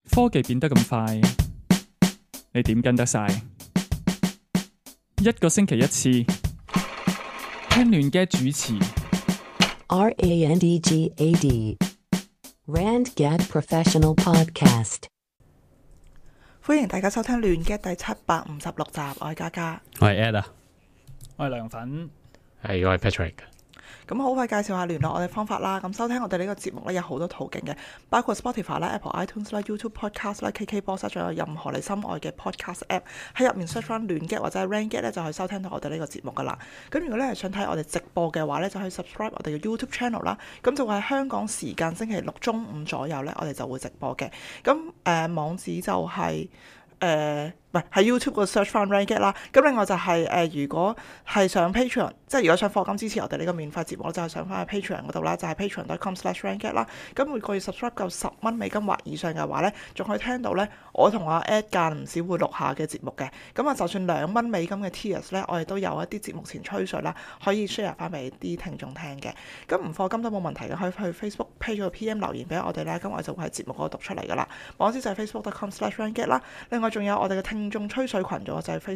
科技變得咁快，你點跟得晒？一個星期一次，聽亂嘅主持。 RANDGAD RandGad Professional Podcast。 歡迎大家收聽亂嘅第756集，我係嘉嘉， 我係 Ed 啊， 我係涼粉， 係我係 Patrick。 咁好快介紹下聯絡我哋方法啦。咁收聽我哋呢個節目咧有好多途徑嘅，包括 Spotify 啦、Apple iTunes 啦、YouTube Podcast 啦、KKBox 仲有任何你心愛嘅 Podcast App 喺入面 search 翻亂嘅或者係 RandGad 咧就可以收聽到我哋呢個節目噶啦。咁如果咧係想睇我哋直播嘅話咧，就可以 subscribe 我哋嘅 YouTube channel 啦。咁就會喺香港時間星期六中午左右咧，我哋就會直播嘅。咁網址就係唔係喺 YouTube 度 search 翻 RandGad 啦。咁另外就係如果係上 Patreon， 即係如果想課金支持我哋呢個免費節目，就係上翻去 Patreon 嗰度啦，就係 patreon.com/RandGad 啦。咁每個月 subscribe 夠10蚊美金或以上嘅話咧，仲可以聽到咧我同阿 Ed 間唔時會錄下嘅節目嘅。咁啊，就算2蚊美金嘅 tiers 咧，我哋都有一啲節目前吹水啦，可以 share 翻俾啲聽眾聽嘅。咁唔課金都冇問題嘅，可以去 Facebook page 個 PM 留言俾我哋啦，咁我就會喺節目嗰度讀出嚟噶啦。網址就係 facebook.com/RandGad 啦。另外仲有我哋嘅聽眾吹水群組就係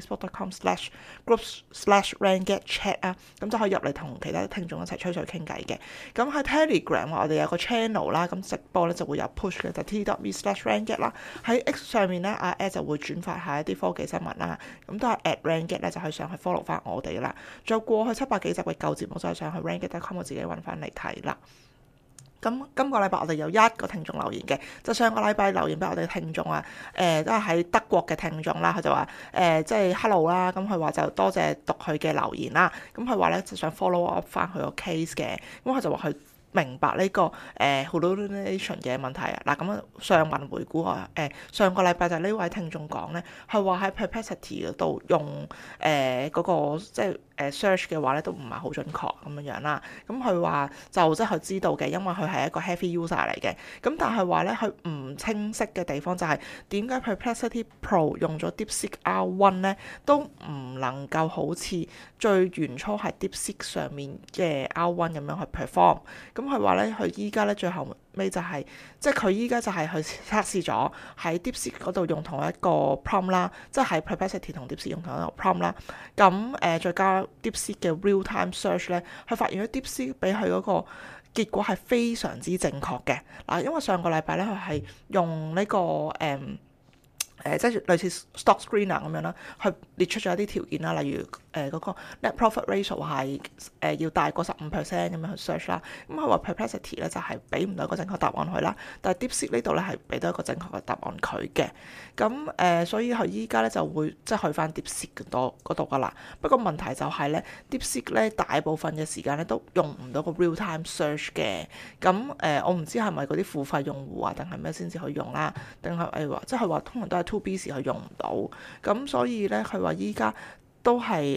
facebook.com/groups/RandGadChat 啊，咁就可以入嚟同其他聽眾一齊吹水傾偈嘅。咁喺 Telegram 我哋有個 channel 啦，咁直播咧就會有 push 嘅，就 t.me/RandGad 啦。喺 X 上面咧，阿 Ed 就會轉發下一啲科技新聞啦，咁都係 @RandGad 咧就可以上去 follow 翻我哋啦。再過去700幾集嘅舊節目就係上去 RandGad.com 我自己揾翻嚟睇啦。咁今個禮拜我哋有一個聽眾留言嘅，就上個禮拜留言俾我哋嘅聽眾啊，都係喺德國嘅聽眾啦，佢就話即係 hello 啦，咁佢話就多謝讀佢嘅留言啦，咁佢話咧就想 follow up 翻佢個 case 嘅，咁佢就話佢明白呢個hallucination 嘅問題啊。嗱，咁上文回顧啊，上個禮拜就呢位聽眾講咧，係話喺 Perplexity 嗰度用嗰個即係search 嘅話咧都唔係好準確咁樣啦。咁佢話就即係佢知道嘅，因為佢係一個 heavy user 嚟嘅。咁但係話咧佢唔清晰嘅地方就係點解 Perplexity Pro 用咗 DeepSeek R1 咧都唔能夠好似最原初係 DeepSeek 上面嘅 R1 咁樣去 perform。咁佢話咧，佢依家咧最後尾就係、即係佢依家就係去測試咗喺 DeepSeek 嗰度用同一個 prompt 啦，即係喺 Perplexity 同 DeepSeek 用同一個 prompt 啦。咁再加 DeepSeek 嘅 real time search 咧，佢發現咗 DeepSeek 俾佢嗰個結果係非常之正確嘅。嗱，因為上個禮拜咧佢係用呢個即係類似 stock screener 咁樣啦，去列出咗一啲條件啦，例如嗰個 net profit ratio 係要大過15% 咁樣去 search 啦。咁佢話 Perplexity 咧就係俾唔到一個正確答案佢啦，但係 DeepSeek 呢度咧係俾到一個正確嘅答案佢嘅。咁所以佢依家咧就會即係去翻 DeepSeek 嗰度噶啦。不過問題就係咧 DeepSeek 咧大部分嘅時間咧都用唔到個 real time search 嘅。咁我唔知係咪嗰啲付費用戶啊，定係咩先至可以用啦？定係話即係佢話通常都係 2B 時佢用唔到。咁所以咧佢話依家都係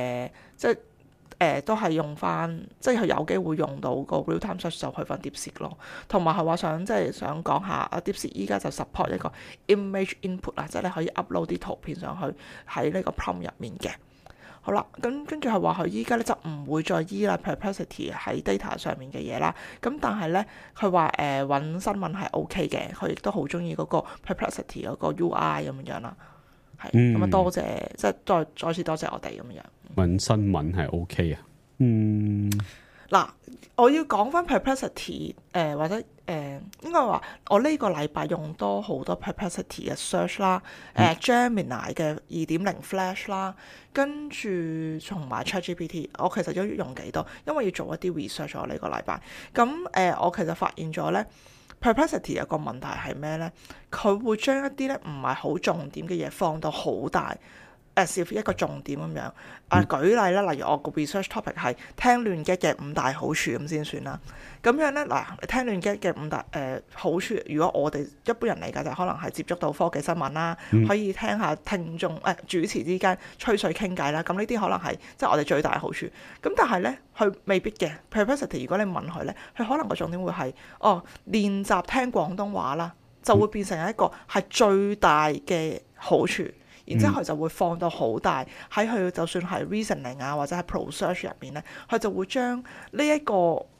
都係用翻，即係佢有機會用到個 real time search 就去翻 DeepSeek 咯。同埋係話想講下啊 DeepSeek 依家就 support 一個 image input 啊，即係你可以 upload 啲圖片上去喺呢個 prompt 入面嘅。好啦，咁跟住係話佢依家咧就唔會再依賴 Perplexity 喺 data 上面嘅嘢啦。咁但係咧佢話揾新聞係 OK 嘅，佢亦都好中意嗰個 Perplexity 嗰個 UI 咁樣啦。係咁啊，多謝即係再次多謝我哋咁樣。 揾新聞係 OK 啊。 嗱，我要講翻 Perplexity 或者應該話我呢個禮拜用多好多 Perplexity 嘅 search 啦，Gemini 嘅2.0 Flash 啦，跟住同埋 ChatGPT， 我其實都用幾多，因為要做一啲 research 我呢個禮拜。咁我其實發現咗咧 Perplexity 有個問題係咩咧？佢會將一啲咧唔係好重點嘅嘢放到好大。視乎一個重點咁樣舉例啦，例如我個 research topic 係聽亂 get 嘅5大好處咁先算啦。咁樣咧嗱，聽亂 get 嘅5大好處，如果我哋一般人理解就可能係接觸到科技新聞啦，可以聽下聽眾主持之間吹水傾偈啦。咁呢啲可能係即係我哋最大好處。咁但係咧，佢未必嘅。Perplexity 如果你問佢咧，佢可能個重點會係練習聽廣東話啦，就會變成一個係最大嘅好處。然之後佢就會放到好大喺佢，就算係 reasoning 啊或者係 pro search 入面咧，佢就會將呢一個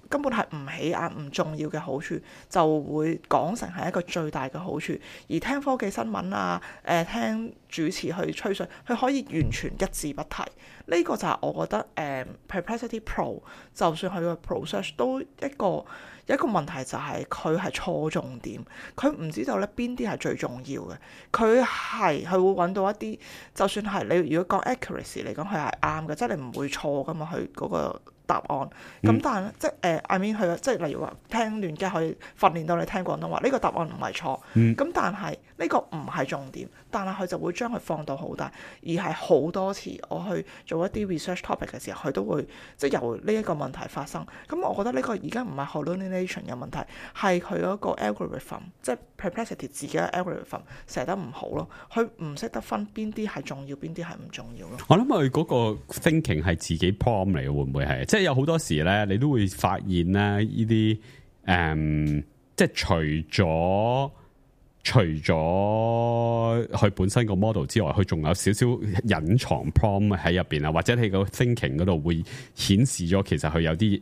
根本係唔起眼、唔重要嘅好處，就會講成係一個最大嘅好處。而聽科技新聞啊，聽主持去吹水，佢可以完全一字不提。呢個就係我覺得Perplexity Pro 就算佢個 Pro Search 都有一個問題，就係佢係錯重點，佢唔知道咧邊啲係最重要嘅。佢會揾到一啲，就算係你如果講 accuracy 嚟講，佢係啱嘅，即係你唔會錯噶嘛，佢嗰個答案。咁但係即係I mean 佢即係例如話聽亂嘅可以訓練到你聽廣東話，呢個答案唔係錯。咁但係呢個唔係重點，但係佢就會將佢放到好大，而係好多次我去做一啲 research topic 嘅時候，佢都會即係由呢一個問題發生。咁我覺得呢個而家唔係 hallucination 嘅問題，係佢嗰個 algorithm， 即係 Perplexity 自己嘅 algorithm 寫得唔好咯。佢唔識得分邊啲係重要，邊啲係唔重要咯。 我諗佢嗰個 thinking 係自己 prompt 嚟嘅，會唔會係？即係有好多時咧，你都會發現咧呢啲即係除咗佢本身個 model 之外，佢仲有少少隱藏 prompt 喺入邊啊，或者你個 thinking 嗰度會顯示咗其實佢有啲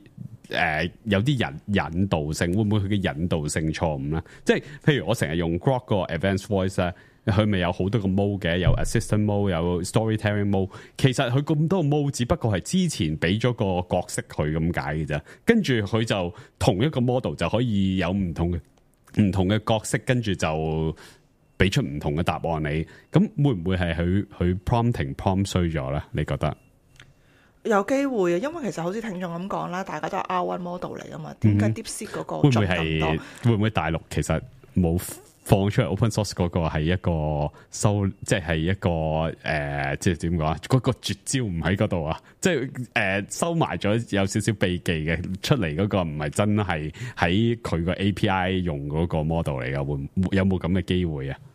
引導性，會唔會佢嘅引導性錯誤咧？即係譬如我成日用 Grok 個 Advanced Voice 咧，佢咪有好多個 mode 嘅，有 Assistant mode， 有 Storytelling mode。其實佢咁多個 mode，只不過係之前俾咗個角色佢咁解嘅啫。跟住佢就同一個 model 就可以有唔同嘅角色，跟住就俾出唔同嘅答案你。咁會唔會係佢 prompt 衰咗咧？你覺得？ 有機會啊，因為其實好似聽眾咁講啦，大家都係 R1 model 嚟噶嘛，點解 DeepSeek 嗰個準咁多？ 會唔會大陸其實冇放出嚟 open source 嗰個係一個即係一個即係點講啊？嗰個絕招唔喺嗰度啊！即係收埋咗有少少秘技嘅出嚟嗰個，唔係真係喺佢個 API 用嗰個 model 嚟噶？有冇咁嘅機會啊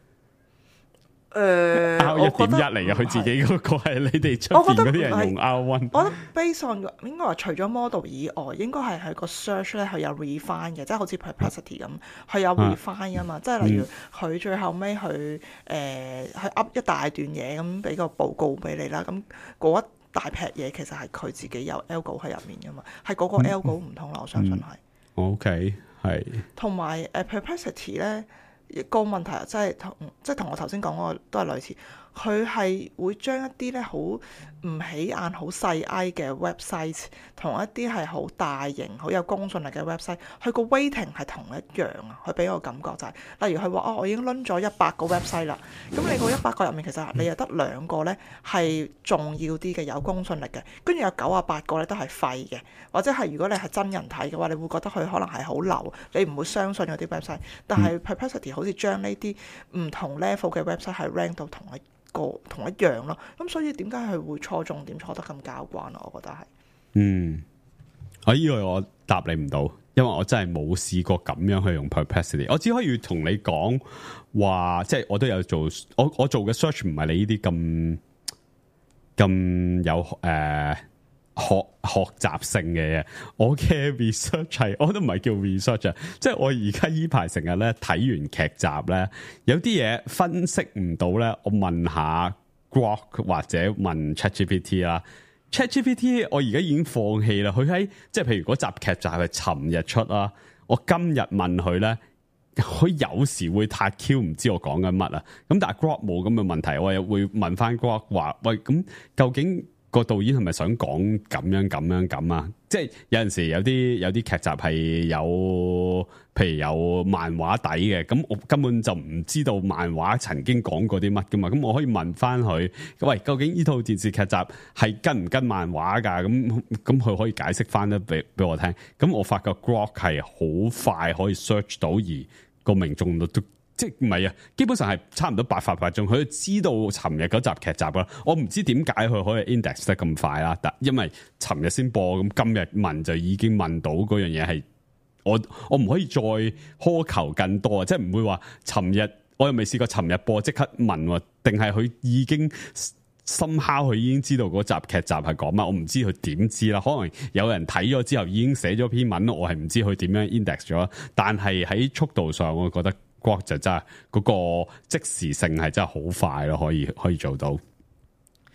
？R1.1 嚟嘅，佢自己嗰個係你哋出邊嗰啲人用 R1。 我覺得 based on 應該話除咗 model 以外，應該係佢個 search 咧，佢有 refine 嘅，即係好似 Perplexity 咁，佢有 refine 啊嘛。即係例如佢最後尾去噏一大段嘢咁，俾個報告俾你啦。咁嗰一大劈嘢其實係佢自己有 algo 喺入面噶嘛，係嗰個 algo 唔同啦。我相信係。 OK， 係。同埋Perplexity 咧。個問題即係同我頭先講嗰個都係類似，佢係會將一啲咧好唔起眼、好細 I 嘅 website 同一啲係好大型、好有公信力嘅 website， 佢個 weighting 係同一樣啊！佢俾我感覺就係，例如佢話我已經攆咗100個 website 啦，咁你個100個入面其實你又得2個咧係重要啲嘅、有公信力嘅，跟住有98個咧都係廢嘅，或者係如果你係真人睇嘅話，你會覺得佢可能係好流，你唔會相信嗰啲 website。但係 Perplexity 好似將呢啲唔同 level 嘅 website 係 rank 到同一樣咯，咁所以點解佢會錯重點錯得咁交關咯？我覺得係， 我依個我答你唔到，因為我真係冇試過咁樣去用 Perplexity。我只可以同你講話，即係我都有做，我做嘅 search 唔係你呢啲咁有學習性嘅嘢，我嘅 research 係我都唔係叫 research 啊，即係我而家依排成日咧睇完劇集咧，有啲嘢分析唔到咧，我問下 Grok 或者問 ChatGPT 啦。ChatGPT 我而家已經放棄啦，佢喺即係譬如嗰集劇集係尋日出啦，我今日問佢咧，佢有時會太 Q 唔知我講緊乜啊，咁但係 Grok 冇咁嘅問題，我又會問翻 Grok 話，喂，咁究竟個導演係咪想講咁啊？即係有陣時有啲劇集係有，譬如有漫畫底嘅，咁我根本就唔知道漫畫曾經講過啲乜噶嘛，咁我可以問翻佢，喂，究竟呢套電視劇集係跟唔跟漫畫噶？咁佢可以解釋翻得俾我聽。咁我發覺 Grok 係好快可以 search 到，而個命中率都。即係唔係啊？基本上係差唔多百發百中，佢知道尋日嗰集劇集啦。我唔知點解佢可以 index 得咁快啦，但因為尋日先播，咁今日問就已經問到嗰樣嘢係我唔可以再苛求更多啊！即係唔會話尋日我又未試過尋日播即刻問，定係佢已經somehow佢已經知道嗰集劇集係講乜？我唔知佢點知啦。可能有人睇咗之後已經寫咗篇文，我係唔知佢點樣 index 咗。但係喺速度上，我覺得。Grok 就真係嗰個即時性係真係好快咯，可以做到。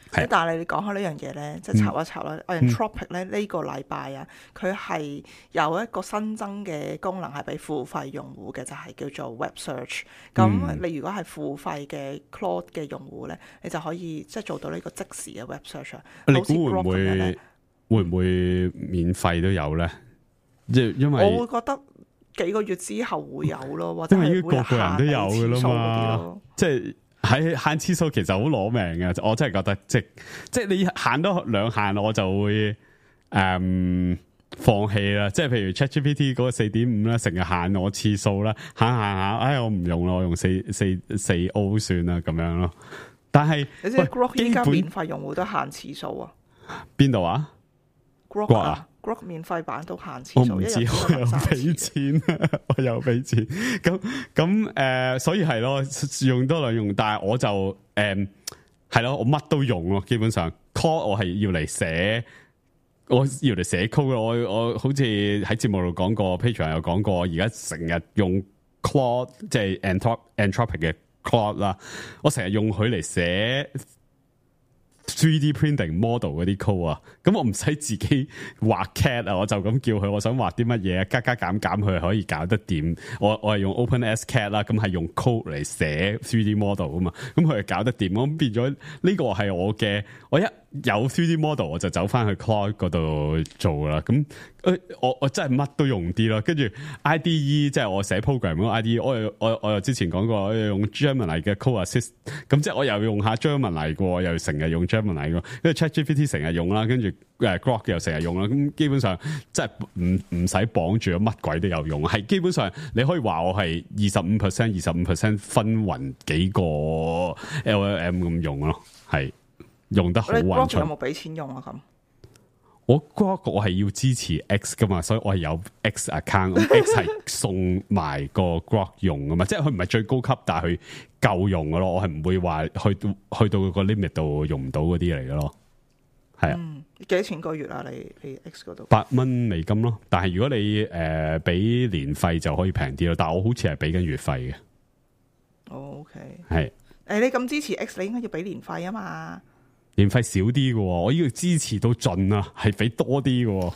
係但係你講開呢樣嘢咧，即係插一插啦。Anthropic 咧呢個禮拜啊，佢係有一個新增嘅功能係俾付費用戶嘅，就係叫做 Web Search。咁你如果係付費嘅 Claude 嘅用戶咧，你就可以即係做到呢個即時嘅 Web Search。 你估會唔會免費都有咧？因為我會覺得幾個月之後會有咯，或者係會個個人都有嘅啦嘛，即係。喺限次數其實好攞命嘅，我真係覺得即係你限多兩限，我就會放棄啦。即係譬如 ChatGPT 嗰個4.5啦，成日限我次數啦，限下，我唔用啦，我用4O 算啦咁樣咯。但係你知 Grok 依家免費用戶都限次數啊？ 邊度啊 ？Grok 啊？Grok 免費版都限次數， 我唔知我又俾錢，我又俾錢，咁所以係咯，用多兩用，但係我就係咯，我乜都用咯，基本上 call 我係要嚟寫，我要嚟寫 code 咯，我好似喺節目度講過 Patreon 有講過，而家成日用 Claude 即係 Anthropic 嘅 Claude 啦，我成日用佢嚟寫 3D printing model 嗰啲 code 啊，咁我唔使自己畫 CAD 啊，我就咁叫佢，我想畫啲乜嘢，加減佢可以搞得掂。我係用 OpenSCAD 啦，咁係用 code 嚟寫 3D model 啊嘛，咁佢係搞得掂。咁變咗呢個係我一有 3D model 我就走翻去 Claude 嗰度做啦。咁我真係乜都用啲咯。跟住 IDE 即係我寫 program 嗰個 IDE，我又之前講過，我用 Gemini 嘅 Code Assist， 咁即係我又用下 Gemini 過，又成日用 Gemini 過，跟住 ChatGPT 成日用啦，跟住Grok 又成日用啦。咁基本上即係唔使綁住，乜鬼都有用。係基本上你可以話我係 25% 分勻幾個 LLM 咁用咯，係。用得好混亂。有冇俾錢用啊？咁我 Grok 我係要支持 X 噶嘛，所以我係有 X account，X 係送埋個 Grok 用噶嘛，即係佢唔係最高級，但係佢夠用噶咯。我係唔會話去到個 limit 度用唔到嗰啲嚟噶咯。係啊， 幾多錢個月啊？你 X 嗰度 8蚊美金咯，但係如果你俾年費就可以平啲咯。但係我好似係俾緊月費嘅。 OK， 係你咁支持 X， 你應該要俾年費啊嘛。 年費少啲嘅，我要支持到盡啊，係俾多啲嘅。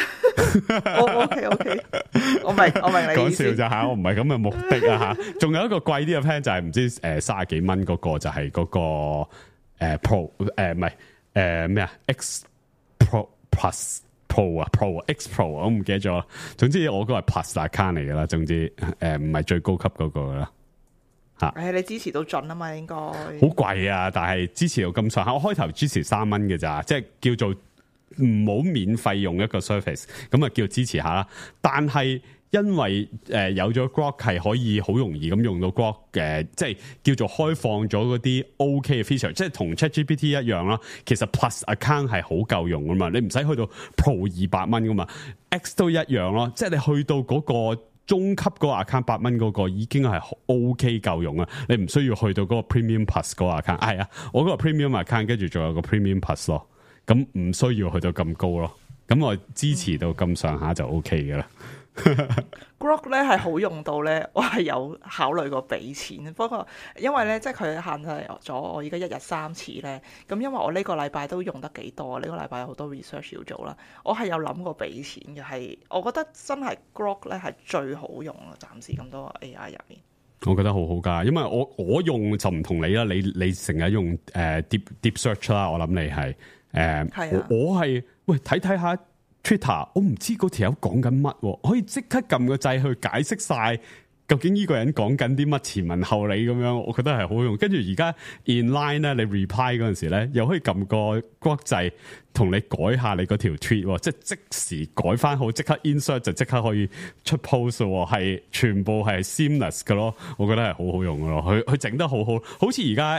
OK， 我明你意思。 講笑咋吓，我唔係咁嘅目的啊吓。仲有一個貴啲嘅 plan 就係唔知30幾蚊嗰個，就係嗰個Pro 唔係咩啊 X Pro Plus Pro 啊 Pro X Pro 我唔記得咗。總之我嗰個係 Plus account 嚟噶啦。總之唔係最高級嗰個啦。 你支持到盡啊嘛，應該好貴啊！但係支持到咁上下，我開頭支持3蚊嘅咋，即係叫做唔好免費用一個 service， 咁啊叫支持下啦。但係因為有咗 Grok 係可以好容易咁用到 Grok 嘅，即係叫做開放咗嗰啲 OK 嘅 feature， 即係同 ChatGPT 一樣啦。其實 Plus account 係好夠用噶嘛，你唔使去到 Pro 200蚊噶嘛 ，X 都一樣咯。即係你去到嗰個中級嗰個 account 8蚊嗰個已經係 OK 夠用啊！你唔需要去到嗰個 Premium Plus 嗰個 account。係啊，我嗰個 Premium account 跟住仲有個 Premium Plus 咯，咁唔需要去到咁高咯。咁我支持到咁上下就 OK 嘅啦。 Grok 咧係好用到咧，我係有考慮過俾錢，不過因為咧即係佢限制咗我而家1日3次咧，咁因為我呢個禮拜都用得幾多，呢個禮拜有好多 research 要做啦，我係有諗過俾錢嘅，係我覺得真係 Grok 咧係最好用啦，暫時咁多 AI 入面。 我覺得好好噶，因為我用就唔同你啦，你成日用deep search 啦，我諗你係我係喂睇下 Twitter， 我唔知嗰條友講緊乜，可以即刻撳個掣去解釋晒究竟呢個人講緊啲乜，前文後理咁樣，我覺得係好用。跟住而家 inline 咧，你 reply 嗰陣時咧，又可以撳個 Grok 掣同你改下你嗰條 tweet， 即時改翻好，即刻 insert 就即刻可以出 post， 係全部係 seamless 嘅咯。我覺得係好好用嘅咯，佢整得好好，好似而家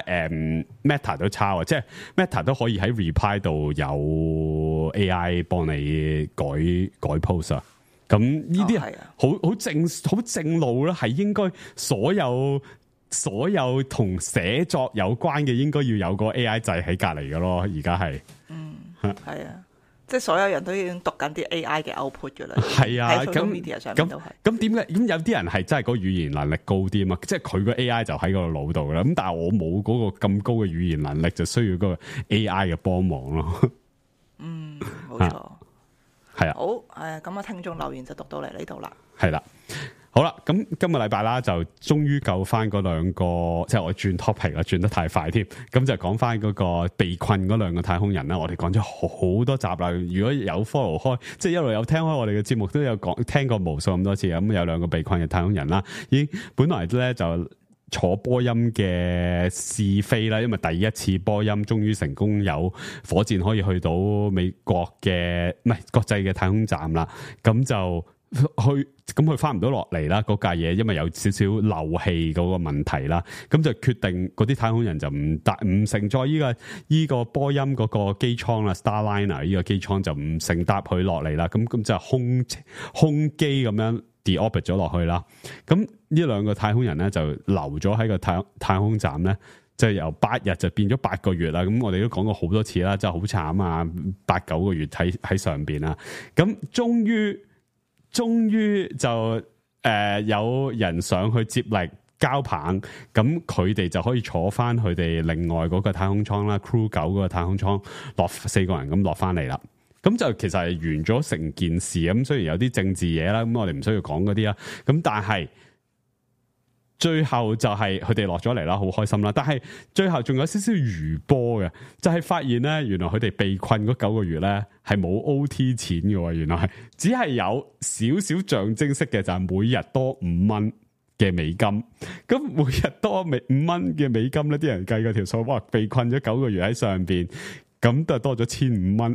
Meta 都抄啊，即係 Meta 都可以喺 reply 度有 AI 幫你改 post 啊。咁呢啲係好正路啦，係應該所有同寫作有關嘅，應該要有個 AI 掣喺隔籬嘅咯。而家係， 係啊， 即係所有人都已經讀緊啲 AI 嘅 output 㗎啦。 係啊， 喺 social media 上面都係。 咁點解？咁有啲人係真係個語言能力高啲啊嘛，即係佢個 AI 就喺個腦度啦。咁但係我冇嗰個咁高嘅語言能力，就需要嗰個 AI 嘅幫忙咯。 冇錯。 係啊。 好咁啊，聽眾留言就讀到嚟呢度啦。 係啦。好啦，咁今個禮拜啦，就終於救翻嗰兩個，即係我轉 topic 啦，轉得太快添，咁就講翻嗰個被困嗰兩個太空人啦。我哋講咗好多集啦，如果有 follow 開，即係一路有聽開我哋嘅節目，都有聽過無數咁多次。咁有兩個被困嘅太空人啦，已經本來咧就坐波音嘅試飛啦，因為第一次波音終於成功有火箭可以去到美國嘅唔係國際嘅太空站啦，咁就咁佢翻唔到落嚟啦，嗰架嘢因為有少少漏氣嗰個問題啦，咁就決定嗰啲太空人就唔乘載依個波音嗰個機艙啦 ，Starliner 呢個機艙就唔乘搭佢落嚟啦，咁就空機咁樣 deorbit 咗落去啦。咁呢兩個太空人咧就留咗喺個太空站咧，就由8日就變咗8個月啦。咁我哋都講過好多次啦，真係好慘啊，8-9個月喺上邊啦。咁終於就有人上去接力交棒，咁佢哋就可以坐翻佢哋另外嗰個太空艙啦 ，Crew 9嗰個太空艙落4個人咁落翻嚟啦。咁就其實係完咗成件事咁，雖然有啲政治嘢啦，咁我哋唔需要講嗰啲啦。咁但係最後就係佢哋落咗嚟啦，好開心啦。但係最後仲有少少餘波嘅，就係發現咧，原來佢哋被困嗰9個月咧係冇 OT 錢嘅，原來係只係有少少象徵式嘅，就係每日多5蚊嘅美金。咁每日多5蚊嘅美金咧，啲人計嗰條數，哇！被困咗9個月喺上邊，咁都係多咗1500蚊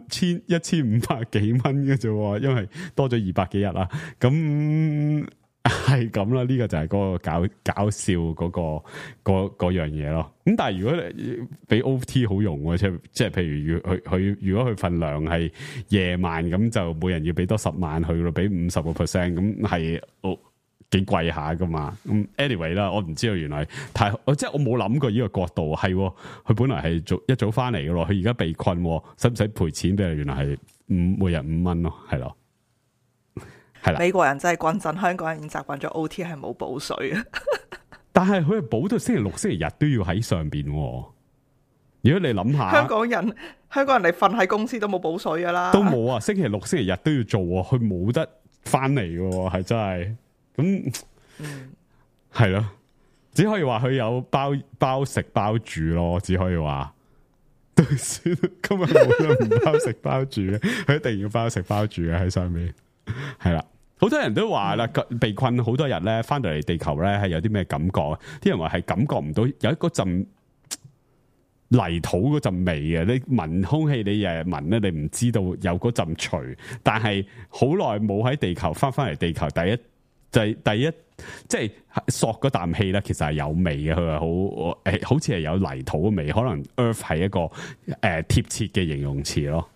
，1500幾蚊嘅啫，因為多咗200幾日啦。咁係咁啦，呢個就係嗰個搞笑嗰樣嘢咯。咁但係如果你俾 OT 好用嘅，即係譬如如果佢份糧係夜晚，咁就每人要俾多10萬去咯，俾50%，咁係幾貴下噶嘛。咁 anyway 啦，我唔知道原來即係我冇諗過呢個角度係，佢本來係一早翻嚟嘅咯，佢而家被困，使唔使賠錢俾佢？原來係每日5蚊咯，係咯。 美國人真係均真，香港人已經習慣咗 OT 係冇補水嘅。但係佢係補到星期六、星期日都要喺上邊。如果你諗下， 香港人你瞓喺公司都冇補水噶啦， 都冇啊！星期六、星期日都要做，佢冇得翻嚟嘅，係真係咁。係咯，只可以話佢有包食包住咯，只可以話。都算，今日冇得唔包食包住嘅，佢一定要包食包住嘅喺上面。係啦。好多人都話啦，被困好多日咧，翻到嚟地球咧係有啲咩感覺？啲人話係感覺唔到有一嗰陣泥土嗰陣味嘅，你聞空氣，你日日聞咧，你唔知道有嗰陣除。但係好耐冇喺地球翻嚟地球，第一即係索嗰啖氣咧，其實係有味嘅。佢係好似係有泥土嘅味，可能 Earth 係一個貼切嘅形容詞咯。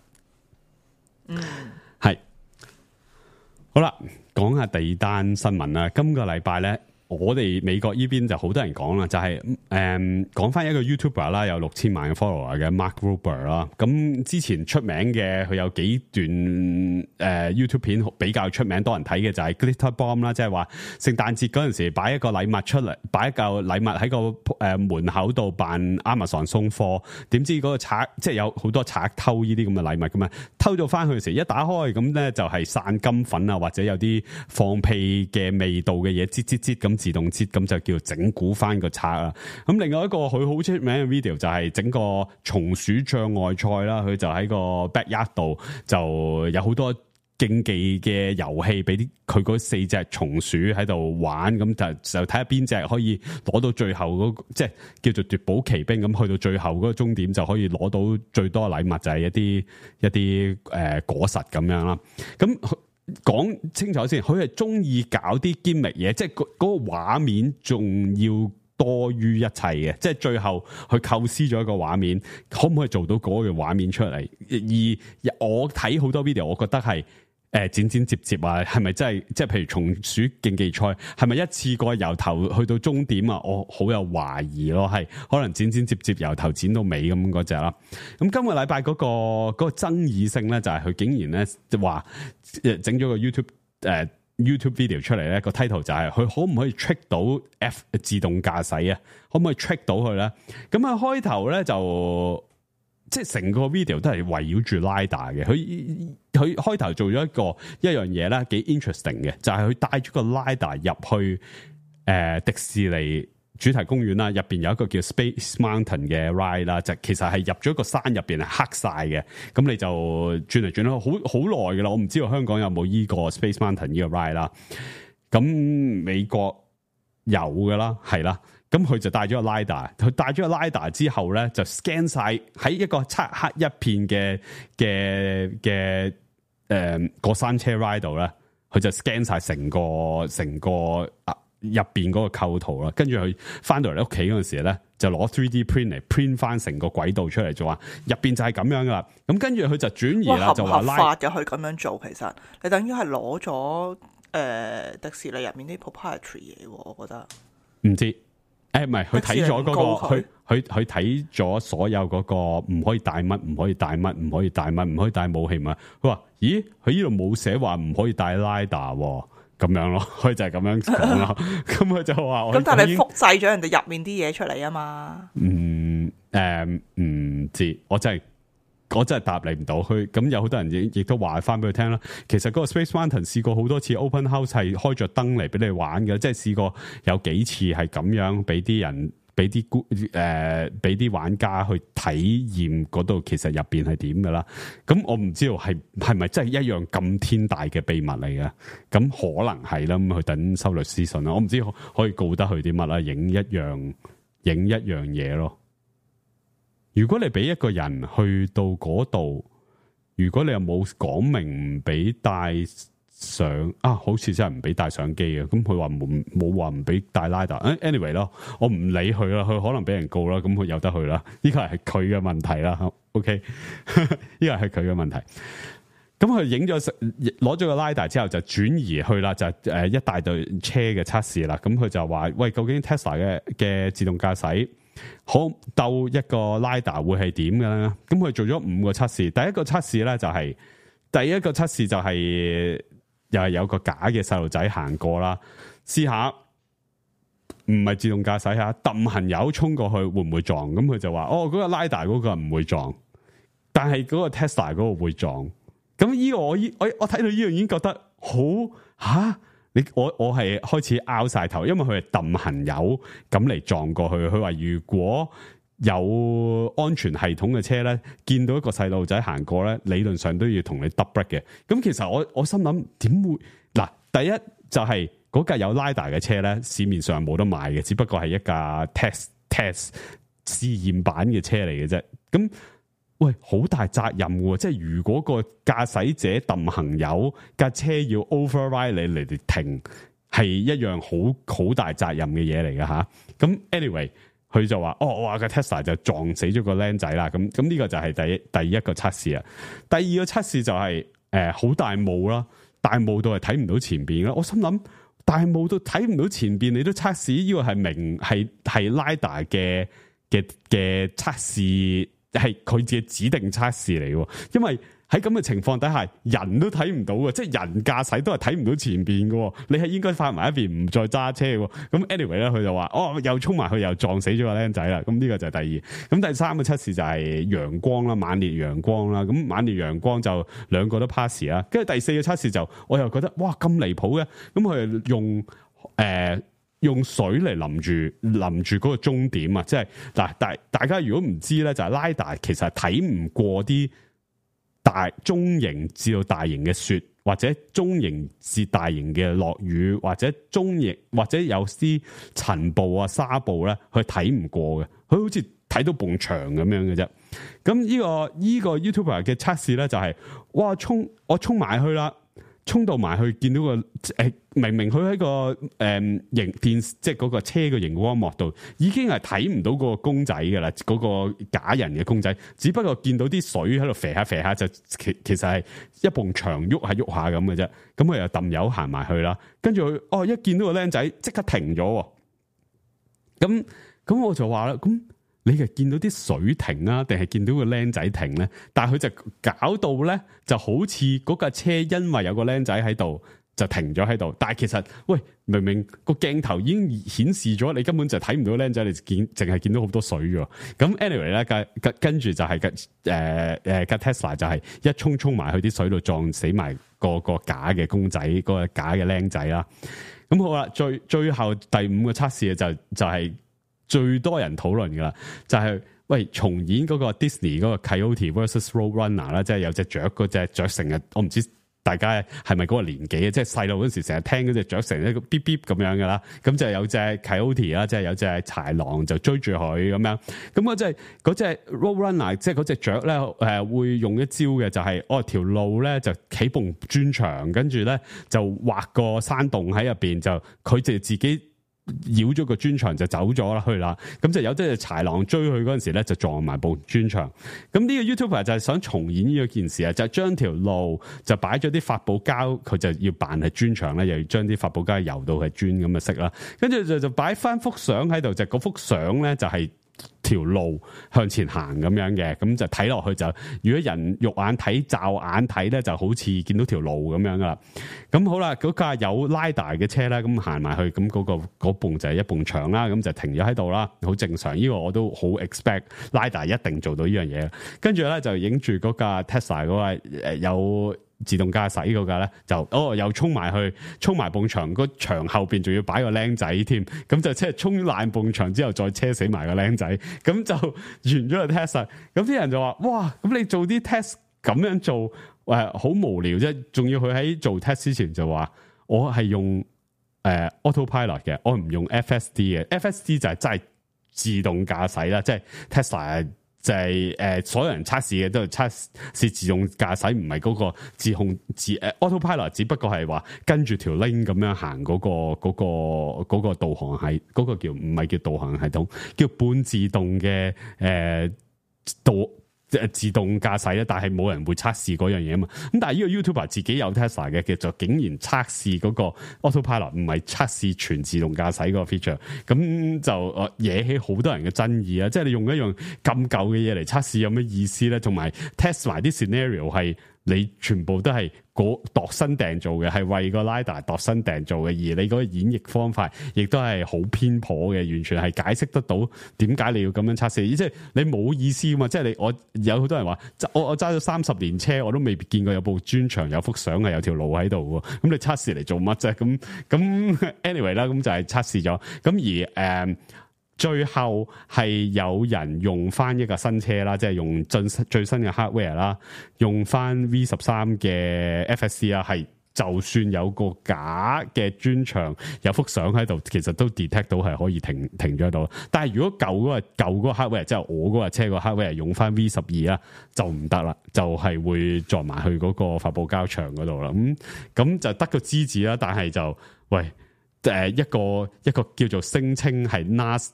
係。好啦，講下第二單新聞啦。今個禮拜咧，我哋美國呢邊就好多人講啦，就係講翻一個 YouTuber 啦，有6000萬嘅 follower 嘅 Mark Rober 啦。咁之前出名嘅，佢有幾段YouTube 片比較出名，多人睇嘅就係 Glitter Bomb 啦，即係話聖誕節嗰陣時擺一個禮物出嚟，擺一嚿禮物喺個門口度扮 Amazon 送貨，點知嗰個賊即係有好多賊偷呢啲咁嘅禮物噶嘛，偷咗翻去嘅時一打開咁咧就係散金粉啊，或者有啲放屁嘅味道嘅嘢，擠咁自動擠，咁就叫整蠱翻個賊啊。咁另外一個佢好出名嘅 video 就係整個松鼠障礙賽啦，佢就喺個 backyard 度就有好多競技嘅遊戲俾佢嗰4隻松鼠喺度玩，咁就睇下邊隻可以攞到最後嗰個，即係叫做奪寶奇兵咁，去到最後嗰個終點就可以攞到最多禮物，就係一啲果實咁樣啦。咁講清楚先，佢係中意搞啲 gimmick 嘢，即係嗰個畫面仲要多於一切嘅，即係最後佢構思咗一個畫面，可唔可以做到嗰個畫面出嚟？而我睇好多 video，我覺得係剪接啊，係咪真係即係譬如松鼠競技賽係咪一次過由頭去到終點啊？我好有懷疑咯，係可能剪接由頭剪到尾咁嗰隻啦。咁今個禮拜嗰個爭議性咧，就係佢竟然咧話整咗個 YouTube video 出嚟咧，個 title 就係佢可唔可以 trick 到 F 自動駕駛啊？可唔可以 trick 到佢咧？咁啊開頭咧就即係成個 video 都係圍繞住 LiDAR 嘅。佢開頭做咗一樣嘢咧，幾 interesting 嘅，就係佢帶咗個 LiDAR 入去迪士尼主題公園啦，入邊有一個叫 Space Mountain 嘅 ride 啦，就其實係入咗個山入邊係黑晒嘅，咁你就轉嚟轉去好耐噶啦，我唔知道香港有冇依個 Space Mountain 呢個 ride 啦，咁美國有噶啦，係啦，咁佢就帶咗個 LiDAR， 佢帶咗個 LiDAR 之後咧，就 scan 晒喺一個漆黑一片嘅過山車 ride 度咧，佢就 scan 晒成個入邊嗰個構圖啦，跟住佢翻到嚟屋企嗰陣時咧，就攞 3D print 嚟 print 翻成個軌道出嚟，就話入邊就係咁樣噶啦。咁跟住佢就轉移啦，就話合法嘅佢咁樣做，其實你等於係攞咗迪士尼入面啲 proprietary 嘢，我覺得唔知唔係佢睇咗嗰個，佢睇咗所有嗰個唔可以帶乜，唔可以帶乜，唔可以帶乜，唔可以帶武器嘛。佢話咦，佢呢度冇寫話唔可以帶 LiDAR。咁樣咯，佢就係咁樣講咯。咁佢就話咁， 但係你複製咗人哋入面啲嘢出嚟啊嘛？ 唔知，我真係答你唔到。佢咁有好多人亦都話翻俾佢聽啦。其實嗰個 Space Mountain 試過好多次 Open House 係開着燈嚟俾你玩嘅，即係試過有幾次係咁樣俾啲人。俾啲玩家去體驗嗰度，其實入邊係點噶啦？咁我唔知道係咪真係一樣咁天大嘅秘密嚟嘅？咁可能係啦，咁去等收律師信啦。我唔知可以告得佢啲乜啦，影一樣嘢咯。如果你俾一個人去到嗰度，如果你又冇講明唔俾帶相啊，好似真係唔俾帶相機嘅，咁佢話冇話唔俾帶 LiDAR。anyway 咯，我唔理佢啦，佢可能俾人告啦，咁佢由得去啦。呢個係佢嘅問題啦。OK， 呢個係佢嘅問題。咁佢影咗攞咗個 LiDAR 之後就轉移去啦，就一大隊車嘅測試啦。咁佢就話喂，究竟 Tesla 嘅自動駕駛好鬥一個 LiDAR 會係點嘅咧？咁佢做咗5個測試，第一個測試咧就係又係有個假嘅細路仔行過啦，試下唔係自動駕駛下，揼行友衝過去會唔會撞？咁佢就話嗰個 LiDAR 嗰個唔會撞，但係嗰個 Tesla 嗰個會撞。咁呢個我睇到呢樣已經覺得好吓，我係開始拗晒頭，因為佢係揼行友咁嚟撞過去。佢話如果有安全系統嘅車咧，見到一個細路仔行過咧，理論上都要同你 double brake 嘅。咁其實我心諗點會嗱？第一就係嗰架有 LiDAR 嘅車咧，市面上冇得賣嘅，只不過係一架 test 試驗版嘅車嚟嘅啫。咁喂，好大責任嘅，即係如果個駕駛者揼行友架車要 override 你嚟停，係一樣好大責任嘅嘢嚟嘅吓。咁 anyway。佢就話：我話個 Tesla 就撞死咗個僆仔啦！咁呢個就係第一個測試啊。第二個測試就係好大霧啦，大霧到係睇唔到前邊啦。我心諗大霧到睇唔到前邊，你都測試呢個係明係 LiDAR 嘅測試，係佢自己指定測試嚟嘅，因為喺咁嘅情況底下，人都睇唔到嘅，即係人駕駛都係睇唔到前邊嘅。你係應該翻埋一邊，唔再揸車嘅。咁 anyway 咧，佢就話又衝埋去，又撞死咗個僆仔啦。咁呢個就係第二。咁第三個測試就係陽光啦，猛烈陽光啦。咁猛烈陽光就兩個都 pass 啦。跟住第四個測試就，我又覺得哇咁離譜嘅。咁佢用水嚟淋住嗰個終點啊！即係嗱，大家如果唔知咧，就係 LiDAR 其實係睇唔過啲中型至到大型嘅雪，或者中型至大型嘅落雨，或者中型或者有啲塵暴啊沙暴咧，佢睇唔過嘅，佢好似睇到埲牆咁樣嘅啫。咁呢個 YouTuber 嘅測試咧就係，哇我衝埋去啦， 衝到埋去見到個明明佢喺個熒電即係嗰個車嘅熒光幕度，已經係睇唔到個公仔噶啦，嗰個假人嘅公仔，只不過見到啲水喺度肥下，就其實係一埲牆喐下咁嘅啫。咁佢又揼油行埋去啦，跟住佢一見到個僆仔即刻停咗。咁我就話啦，咁你係見到啲水停啊，定係見到個僆仔停咧？但係佢就搞到咧，就好似嗰架車因為有個僆仔喺度就停咗喺度，但係其實喂，明明個鏡頭已經顯示咗，你根本就睇唔到僆仔，你淨係見到好多水嘅。咁 anyway 咧，跟住就係架 Tesla 就係一衝埋去啲水度撞死埋個假嘅公仔，個假嘅僆仔啦。咁好啦，最後第5個測試就係最多人討論噶啦，就係喂重演嗰個 Disney 嗰個 Coyote vs Roadrunner 啦，即係有隻雀嗰隻雀成日，我唔知大家係咪嗰個年紀啊？即係細路嗰時成日聽嗰隻雀成一個嗶嗶咁樣噶啦，咁就有隻 Coyote 啦，即係有隻豺狼就追住佢咁樣。咁嗰隻 Roadrunner 即係嗰隻雀咧，會用一招嘅，就係條路咧就起埲磚牆，跟住咧就畫個山洞喺入邊，就佢就自己繞咗個磚牆就走咗去啦，咁就有隻豺狼追佢嗰陣時咧就撞埋部磚牆。咁呢個 YouTuber 就係想重演呢件事啊，就係將條路就擺咗啲發泡膠，佢就要扮係磚牆咧，又要將啲發泡膠油到係磚咁嘅色啦，跟住就擺翻幅相喺度，就嗰幅相咧就係條路向前行咁樣嘅，咁就睇落去就，如果人肉眼睇、驟眼睇咧，就好似見到條路咁樣噶啦。咁好啦，嗰架有拉大嘅車咧，咁行埋去，咁嗰埲就係一埲牆啦，咁就停咗喺度啦，好正常。呢個我都好 expect 拉大一定做到呢樣嘢。跟住咧就影住嗰架 Tesla 嗰個有自動駕駛嗰架咧，就又衝埋埲牆，個牆後邊仲要擺個僆仔添，咁就即係衝爛埲牆之後再車死埋個僆仔，咁就完咗個 test。咁啲人就話：哇，咁你做啲 test 咁樣做，好無聊啫！仲要佢喺做 test 之前就話：我係用autopilot 嘅，我唔用 FSD 嘅。FSD 就係真係自動駕駛啦，即係 Tesla。就係所有人測試嘅都係測試自動駕駛，唔係嗰個自控autopilot， 只不過係話跟住條 link 咁樣行嗰個導航係嗰個叫唔係叫導航系統，叫半自動嘅自動駕駛咧，但係冇人會測試嗰樣嘢啊嘛。咁但係呢個 YouTuber 自己有 Tesla 嘅，其實就竟然測試嗰個 autopilot， 唔係測試全自動駕駛嗰個 feature， 咁就惹起好多人嘅爭議啊！即係你用一樣咁舊嘅嘢嚟測試有咩意思咧？同埋 test 埋啲 scenario 係你全部都係度身訂做嘅，係為個 LiDAR 度身訂做嘅，而你嗰個演繹方法亦都係好偏頗嘅，完全係解釋得到點解你要咁樣測試，即係你冇意思嘛！即係我有好多人話，我揸咗30年車，我都未見過有部磚牆有幅相係有條路喺度喎，咁你測試嚟做乜啫？咁 anyway 啦，咁就係測試咗，咁而最後係有人用翻一個新車啦，即係用最新嘅 hardware 啦，用翻 V13 嘅 FSD 啦，係就算有個假嘅磚牆有幅相喺度，其實都 detect 到係可以停咗喺度。但係如果舊嗰個 hardware， 即係我嗰架車個 hardware 用翻 V12啦，就唔得啦，就係會撞埋去嗰個發泡膠牆嗰度啦。咁就得個知字啦，但係就喂。一個叫做聲稱係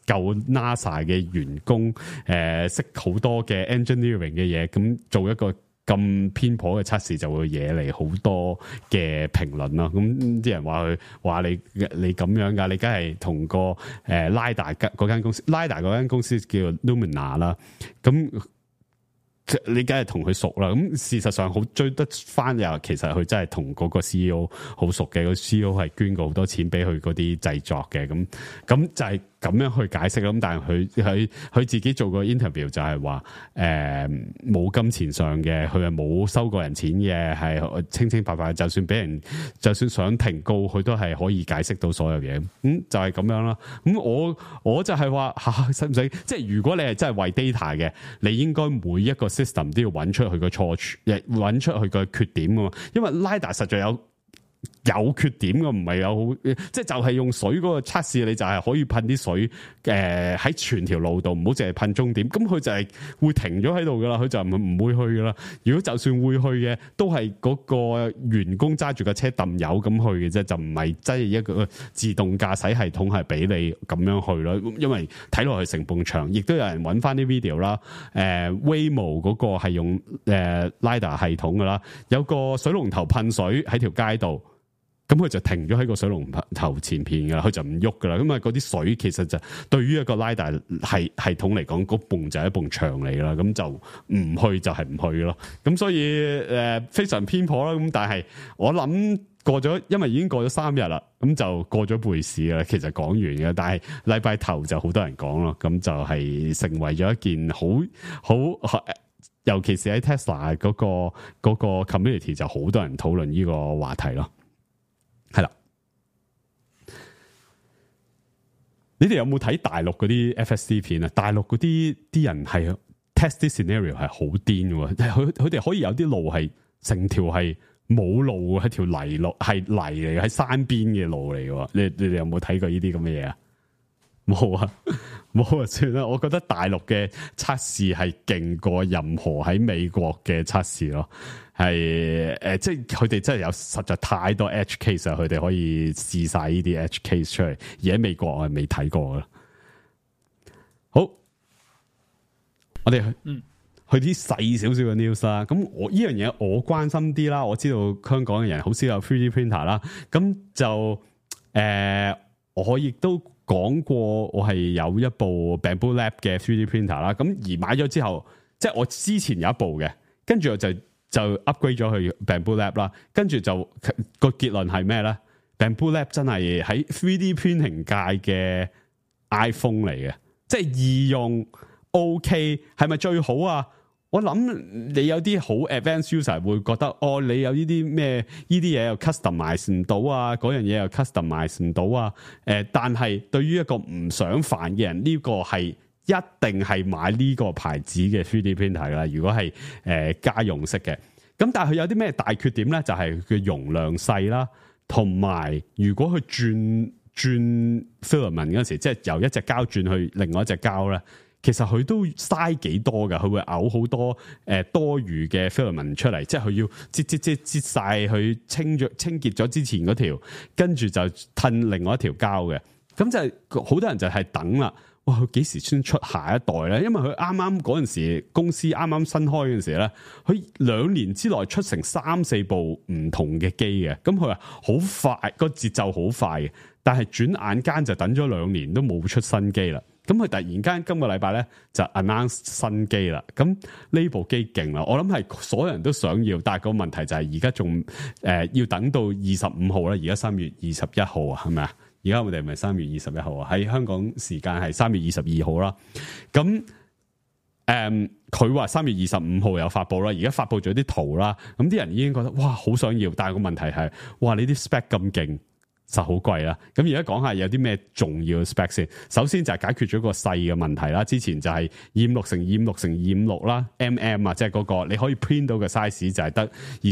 NASA 嘅員工，識好多嘅 engineering 嘅嘢，咁做一個咁偏頗嘅測試，就會惹嚟好多嘅評論咯。咁啲人話你咁樣㗎，你梗係同個LiDAR 嗰間公司 ，LiDAR 嗰間公司叫 Lumina 啦，咁。你梗係同佢熟啦，咁事實上好追得翻又，其實佢真係同嗰個 CEO 好熟嘅，個 CEO 係捐過好多錢俾佢嗰啲製作嘅，咁就係咁樣去解釋咯。咁但係佢自己做個 interview 就係話，冇金錢上嘅，佢係冇收過人錢嘅，係清清白白。就算想停告，佢都係可以解釋到所有嘢。就係咁樣啦。咁我就係話使唔使？即係如果你係真係為 data 嘅，你應該每一個 system 都要揾出佢個錯處，揾出佢個缺點噶嘛。因為 LiDAR 實在有有缺點嘅，唔係有好，即係就係用水嗰個測試，你就係可以噴啲水喺全條路度，唔好淨係噴終點。咁佢就係會停咗喺度噶啦，佢就唔會去噶啦。如果就算會去嘅，都係嗰個員工揸住架車揼油咁去嘅啫，就唔係真係一個自動駕駛系統係俾你咁樣去咯。因為睇落去成埲牆，亦都有人揾翻啲 video 啦。Waymo 嗰個係用LiDAR 系統噶啦，有個水龍頭噴水喺條街度。咁佢就停咗喺個水龍頭前邊噶啦，佢就唔喐噶啦。咁啊，嗰啲水其實就對於一個 LiDAR 系統嚟講，嗰埲就係一埲牆嚟啦。咁就唔去就係唔去咯。咁所以非常偏頗啦。咁但係我諗過咗，因為已經過咗3日啦，咁就過咗背試啦。其實講完嘅，但係禮拜頭就好多人講咯。咁就係成為咗一件好，尤其是喺 Tesla 嗰個 community 就好多人討論呢個話題咯。係啦，你哋有冇睇大陸嗰啲 FSD 片啊？大陸嗰啲人係 test 啲 scenario 係好癲嘅，佢哋可以有啲路係成條係冇路，係條泥路，係泥嚟，喺山邊嘅路嚟嘅。你哋有冇睇過呢啲咁嘅嘢啊？冇啊，冇啊，算啦。我覺得大陸嘅測試係勁過任何喺美國嘅測試咯。係即係佢哋真係有實在太多 edge case 啊！佢哋可以試晒呢啲 edge case 出嚟，而喺美國我係未睇過啦。好，我哋去啲細少少嘅 news 啦。咁我呢樣嘢我關心啲啦。我知道香港嘅人好少有 3D printer 啦。咁就我亦都講過，我係有一部 Bamboo Lab 嘅 3D printer 啦。咁而買咗之後，即係我之前有一部嘅，跟住我就 upgrade 咗去 Bamboo Lab 啦。跟住就個結論係咩咧 ？Bamboo Lab 真係喺 3D printing 界嘅 iPhone 嚟嘅，即係易用 OK， 係咪最好啊？我諗你有啲好 advanced user 會覺得，你有呢啲咩呢啲嘢又 customize 唔到啊，嗰樣嘢又 customize 唔到啊。但係對於一個唔想煩嘅人，呢個係一定係買呢個牌子嘅 3D printer 啦。如果係家用式嘅，咁但係佢有啲咩大缺點咧？就係佢容量細啦，同埋如果佢轉 filament 嗰時，即係由一隻膠轉去另外一隻膠咧。其實佢都嘥幾多㗎，佢會嘔好多多餘嘅 filament 出嚟，即係佢要擠晒佢清潔咗之前嗰條，跟住就褪另外一條膠嘅。咁就係好多人就係等啦，哇！佢幾時先出下一代咧？因為佢啱啱嗰陣時公司啱啱新開嗰陣時咧，佢2年之內出成3-4部唔同嘅機嘅。咁佢話好快，個節奏好快嘅，但係轉眼間就等咗2年都冇出新機啦。咁佢突然間今個禮拜咧就 announce 新機啦，咁呢部機勁啦，我諗係所有人都想要，但係個問題就係而家仲要等到25號啦，而家3月21號啊，係咪啊？而家我哋係咪3月21號啊？喺香港時間係3月22號啦。咁佢話3月25號有發布啦，而家發布咗啲圖啦，咁啲人已經覺得哇好想要，但係個問題係哇你啲 spec 咁勁。實好貴啦，咁而家講下有啲咩重要嘅 spec 先。首先就係解決咗個細嘅問題啦。之前就係256×256×256啦 ，mm 啊，即係嗰個你可以 print 到嘅 size 就係得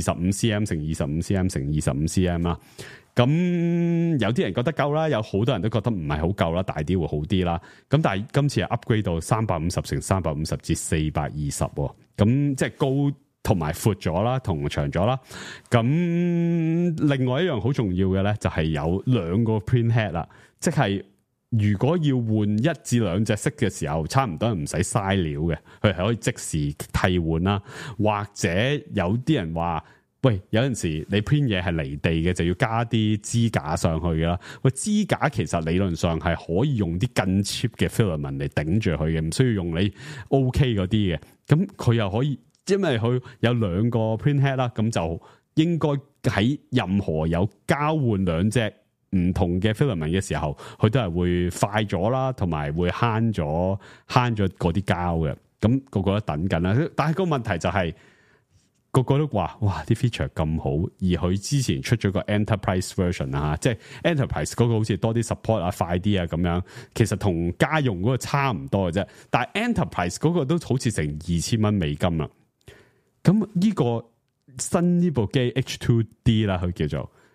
25cm×25cm×25cm 啦。咁有啲人覺得夠啦，有好多人都覺得唔係好夠啦，大啲會好啲啦。咁但係今次係 upgrade 到350×350至420，咁即係高。同埋闊咗啦，同長咗啦。咁另外一樣好重要嘅咧，就係有2個 print head 啦。即係如果要換1至2隻色嘅時候，差唔多唔使嘥料嘅，佢係可以即時替換啦。或者有啲人話，喂，有陣時你 print 嘢係離地嘅，就要加啲支架上去㗎啦。喂，支架其實理論上係可以用啲更 cheap 嘅 filament 嚟頂住佢嘅，唔需要用你 OK 嗰啲嘅。咁佢又可以。因為佢有2個 print head 啦，咁就應該喺任何有交換2隻唔同嘅 filament 嘅時候，佢都係會快咗啦，同埋會慳咗嗰啲膠嘅。咁個個都等緊啦，但係個問題就係、是、個個都話哇啲 feature 咁好，而佢之前出咗個 enterprise version 啊，即係 enterprise 嗰個好似多啲 support 啊，快啲啊咁樣，其實同家用嗰個差唔多嘅啫。但係 enterprise 嗰個都好似成$2000啦。咁呢個新呢部機 H2D 啦，佢叫做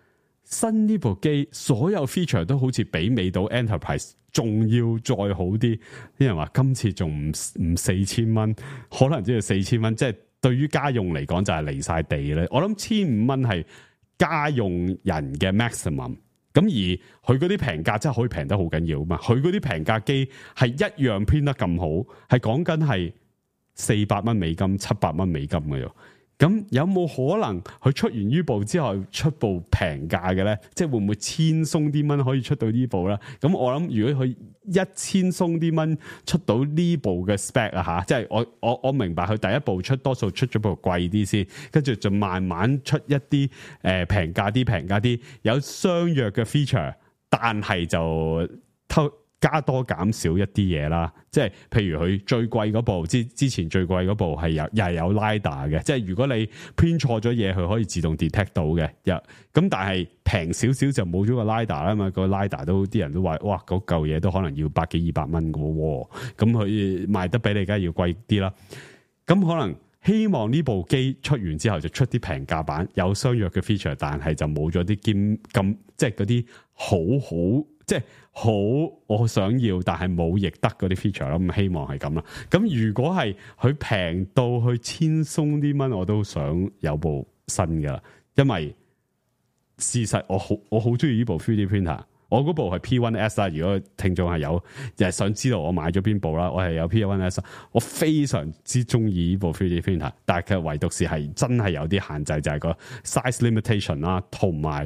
新呢部機所有 feature 都好似媲美到 Enterprise， 仲要再好啲。啲人話今次仲唔4000蚊，可能只係4000蚊，即係對於家用嚟講就係離晒地咧。我諗1500蚊係家用人嘅 maximum。咁而佢嗰啲平價真係可以平得好緊要啊嘛！佢嗰啲平價機係一樣編得咁好，係講緊係400蚊美金、700蚊美金嘅喎。咁有冇可能佢出完呢部之後出部平價嘅咧？即係會唔會千鬆啲蚊可以出到呢部咧？咁我諗如果佢1000鬆啲蚊出到呢部嘅 spec 啊吓，即係我明白佢第一部出多數出咗部貴啲先，跟住就慢慢出一啲平價啲有相約嘅 feature， 但係就加多減少一啲嘢啦，即係譬如佢最貴嗰部之前最貴嗰部係又係有 LiDAR 嘅，即係如果你編錯咗嘢，佢可以自動 detect 到嘅。咁但係平少少就冇咗個 LiDAR 啦嘛，個 LiDAR 都啲人都話哇嗰嚿嘢都可能要100幾200蚊嘅喎，咁佢賣得俾你梗係要貴啲啦。咁可能希望呢部機出完之後就出啲平價版，有相約嘅 feature， 但係就冇咗啲咁即係嗰啲好。即係好我想要但係冇亦得嗰啲 feature 啦，咁希望係咁啦。咁如果係佢平到去千鬆啲蚊，我都想有部新噶啦。因為事實我好中意呢部 3D printer， 我嗰部係 P1S 啦。如果聽眾係有想知道我買咗邊部啦，我係有 P1S， 我非常之中意呢部 3D printer， 但係佢唯獨是係真係有啲限制，就係個 size limitation 啦，同埋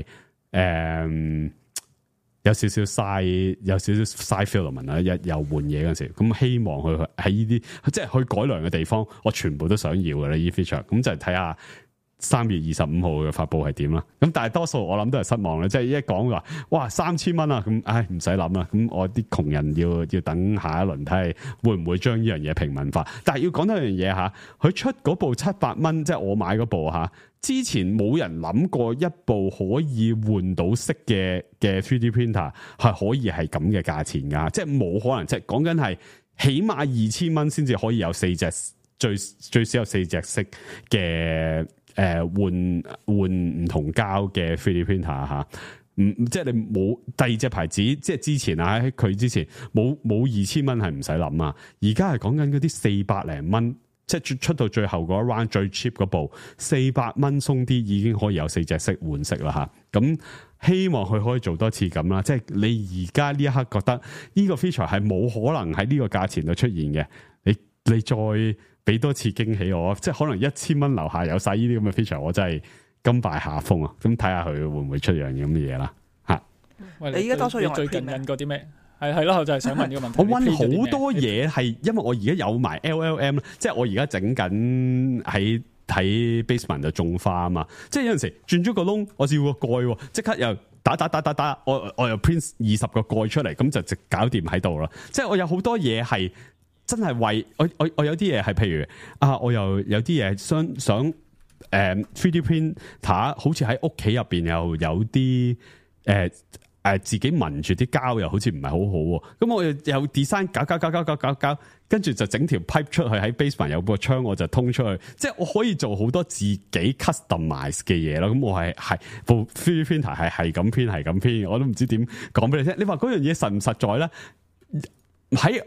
有少少嘥 filament 啦，又換嘢嗰陣時，咁希望佢喺呢啲即係去改良嘅地方，我全部都想要嘅啦，呢 feature。咁就睇下3月25號嘅發佈係點啦。咁但係多數我諗都係失望啦，即係一講話哇3000蚊啊，咁唉唔使諗啦。咁我啲窮人要等下一輪睇下會唔會將呢樣嘢平民化。但係要講多一樣嘢吓，佢出嗰部700蚊，即係我買嗰部吓。之前冇人諗過一部可以換到色嘅 3D printer 係可以係咁嘅價錢㗎，即係冇可能，即係講緊係起碼2000蚊先至可以有4隻最少有4隻色嘅換唔同膠嘅 3D printer 嚇，即係你冇第二隻牌子，即係之前啊喺佢之前冇2000蚊係唔使諗啊，而家係講緊嗰啲400零蚊。即係出到最後嗰一 round 最 cheap 嗰部400蚊鬆啲已經可以有4隻色換色啦吓，咁希望佢可以做多次咁啦。即係你而家呢一刻覺得呢個 feature 係冇可能喺呢個價錢度出現嘅，你再俾多次驚喜我，即係可能1000蚊樓下有晒呢啲咁嘅 feature， 我真係甘拜下風啊！咁睇下佢會唔會出樣咁嘅嘢啦吓。 你而家多數用最近印過啲咩？係咯，我就係想問呢個問題。 我溫好多嘢係，因為我而家有埋 LLM， 即係我而家整緊喺 basement 度種花啊嘛。即係有陣時轉咗個窿，我要個蓋，即刻又打，我又 print 20個蓋出嚟，咁就直搞掂喺度啦。即係我有好多嘢係真係為我有啲嘢係，譬如啊，我又有啲嘢想3D printer 好似喺屋企入邊又有啲自己聞住啲膠又好似唔係好好，咁我又 design 搞，跟住就整條 pipe 出去喺 basement 有個窗，我就通出去，即係我可以做好多自己 customize 嘅嘢咯。咁我係部 3D printer 係咁編，我都唔知點講俾你聽。你話嗰樣嘢實唔實在咧？喺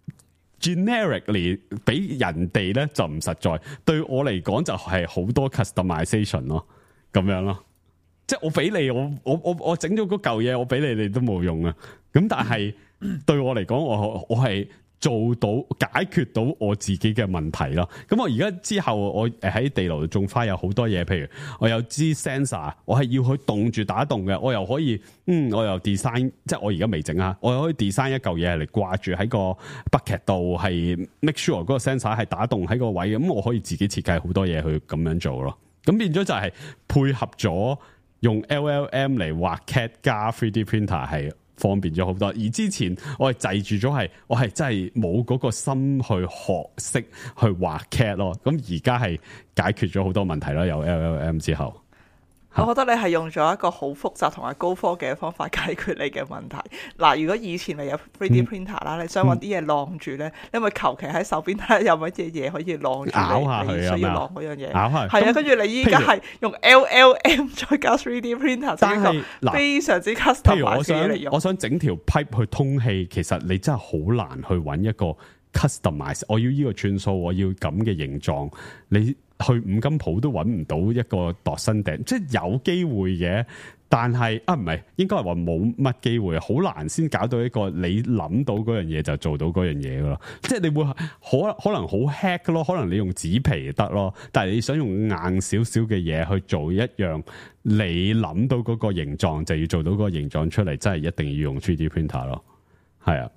generically 俾人哋咧就唔實在，對我嚟講就係好多 customization 咯，咁樣咯。即係我俾你，我整咗嗰嚿嘢，我俾你都冇用啊！咁但係對我嚟講，我係做到解決到我自己嘅問題咯。咁我而家之後，我喺地牢種花有好多嘢，譬如我有支 sensor， 我係要去凍住打洞嘅，我又可以，我又 design， 即係我而家未整啊，我又可以 design 一嚿嘢嚟掛住喺個 bucket 度，係 make sure 嗰個 sensor 係打洞喺個位，咁我可以自己設計好多嘢去咁樣做咯。咁變咗就係配合咗。用 LLM 嚟畫 CAD 加 3D printer 係方便咗好多，而之前我係滯住咗我係真係冇嗰個心去學識去畫 CAD 咯。咁而家係解決咗好多問題咯，有 LLM 之後。 我覺得你係用咗一個好複雜同埋高科技嘅方法解決你嘅問題。嗱，如果以前你有 3D printer 啦，你想揾啲嘢晾住咧，你咪求其喺手邊睇下有乜嘢嘢可以晾住咬下佢你需要晾嗰樣嘢。 咬下係啊，跟住你依家係用 LLM 再加 3D printer， 但係一個非常之譬 custom 如嘅嘢嚟用。 我想整條 pipe 去通氣，其實你真係好難去揾一個 customize。我要呢個寸數，我要咁嘅形狀，你去五金鋪都揾唔到一個度身訂，即係有機會嘅，但係唔係，應該係話冇乜機會，好難先搞到一個你諗到嗰樣嘢就做到嗰樣嘢噶咯。即係你會可能好 hack 咯，可能你用紙皮得咯，但係你想用硬少少嘅嘢去做一樣，你諗到嗰個形狀就要做到嗰個形狀出嚟，真係一定要用 3D printer 咯。係啊，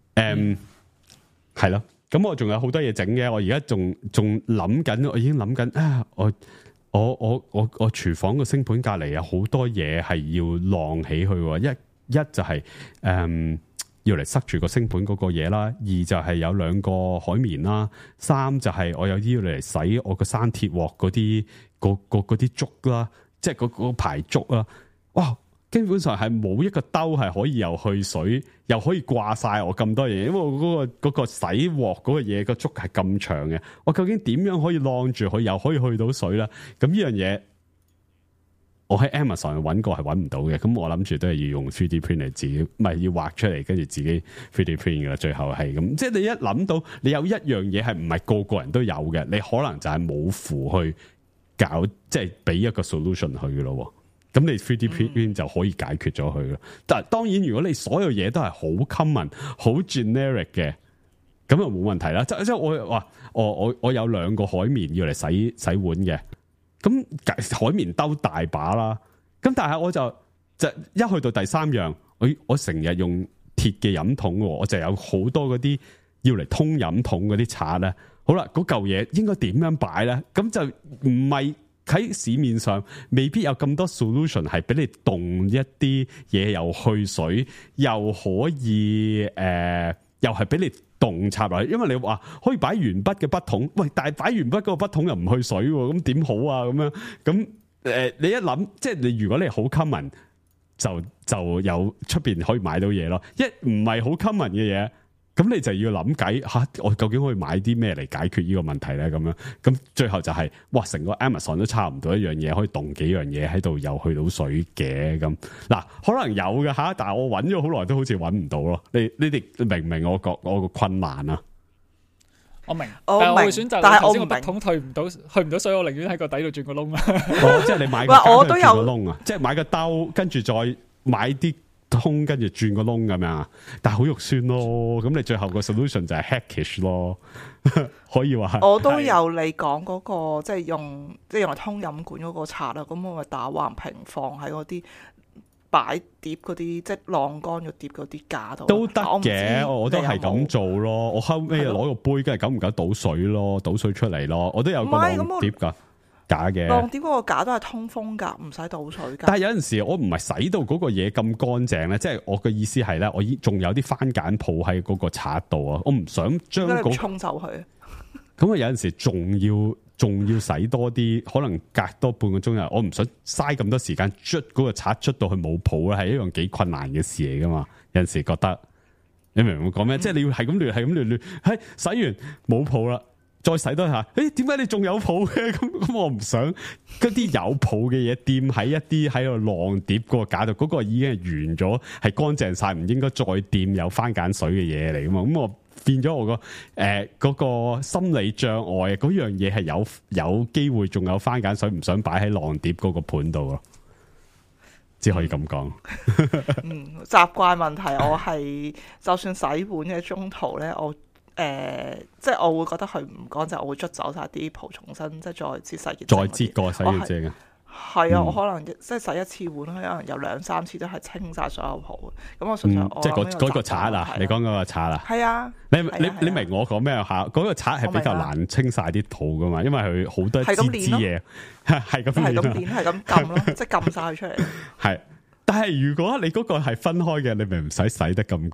係咯。咁我仲有好多嘢整嘅，我而家仲諗緊，我已經諗緊啊！我廚房個星盤隔籬有好多嘢係要晾起去，一就係要嚟塞住個星盤嗰個嘢啦，二就係有兩個海綿啦，三就係我有啲要嚟洗我個生鐵鑊嗰啲竹啦，即係嗰排竹啦，哇！基本上係冇一個兜係可以又去水又可以掛晒我咁多嘢，因為我嗰個洗鑊嗰個嘢個竹係咁長嘅，我究竟點樣可以晾住佢又可以去到水咧？咁呢樣嘢我喺 Amazon 揾過係揾唔到嘅，咁我諗住都係要用 3D print 嚟自己，唔係要畫出嚟跟住自己 3D print 噶啦。最後係咁，即係你一諗到你有一樣嘢係唔係個人都有嘅，你可能就係冇符去搞，即係俾一個 solution 去嘅咯。咁你 3D print 就可以解決咗佢咯。但係當然，如果你所有嘢都係好 common、好 generic 嘅，咁就冇問題啦。即係我有兩個海綿要嚟洗碗嘅，咁海綿兜大把啦。咁但係我就一去到第三樣，我成日用鐵嘅飲筒，我就有好多嗰啲要嚟通飲筒嗰啲刷咧。好啦，嗰嚿嘢應該點樣擺咧？咁就唔係。喺市面上未必有咁多 solution 係俾你凍一啲嘢又去水，又可以又係俾你凍插落去。因為你話可以擺鉛筆嘅筆筒，喂，但係擺鉛筆嗰個筆筒又唔去水，咁點好啊？咁樣咁你一諗，即係你如果你好 common，就有出邊可以買到嘢咯。一唔係好 common 嘅嘢。咁你就要諗計吓，我究竟可以買啲咩嚟解決呢個問題咧？咁樣咁最後就係、哇，成個 Amazon 都差唔多一樣嘢，可以凍幾樣嘢喺度，又去到水嘅咁。嗱，可能有嘅吓，但係我揾咗好耐都好似揾唔到咯。你哋明唔明我個困難啊？ 我明，但係我會選擇你頭先個筆筒去唔到水，我寧願喺個底度轉個窿啊！ 即係你買個膠跟住轉個窿啊！即係買個兜，跟住再買啲。通跟住轉個窿咁樣，但係好肉酸咯。咁你最後個 solution 就係 hackish 咯，可以話。 我都有你講嗰個，即係用嚟通飲管嗰個刷啦。咁我咪打橫平放喺嗰啲擺碟嗰啲，即係晾乾咗碟嗰啲架度都得嘅。我都係咁做咯。我後尾攞個杯，跟住久唔久倒水咯，倒水出嚟咯。我都有個晾碟噶。假嘅， 晾碟嗰個架都係通風噶，唔使倒水噶。 但係有陣時我唔係洗到嗰個嘢咁乾淨咧，即係我嘅意思係咧，我仲有啲番梘泡喺嗰個刷度啊，我唔想將嗰沖走佢。 咁啊，有陣時仲要洗多啲，可能隔多半個鐘啊，我唔想嘥咁多時間捽嗰個刷捽到佢冇泡咧，係一樣幾困難嘅事嚟噶嘛。有陣時覺得你明唔明我講咩？即係你要係咁亂，係洗完冇泡啦。再洗多下，點解你仲有泡嘅？咁我唔想嗰啲有泡嘅嘢掂喺一啲喺度晾碟嗰個架度，嗰個已經係完咗，係乾淨晒，唔應該再掂有番梘水嘅嘢嚟噶嘛？咁我變咗我嗰個心理障礙，嗰樣嘢係有機會仲有番梘水，唔想擺喺晾碟嗰個盤度咯，只可以咁講。 習慣問題，我係就算洗碗嘅中途咧，即係我會覺得佢唔乾淨，我會捽走晒啲泡，重新即係再擠洗潔精， 再擠過洗潔精啊！ 係啊，我可能即係洗一次碗，可能有2-3次都係清晒所有泡。咁我純粹即係嗰個刷啊！你講嗰個刷啊？ 係啊！ 你明我講咩吓？嗰個刷係比較難清晒啲泡噶嘛，因為佢好多支嘢，係咁練，係咁撳咯，即係撳晒佢出嚟。 係，但係如果你嗰個係分開嘅，你咪唔使洗得咁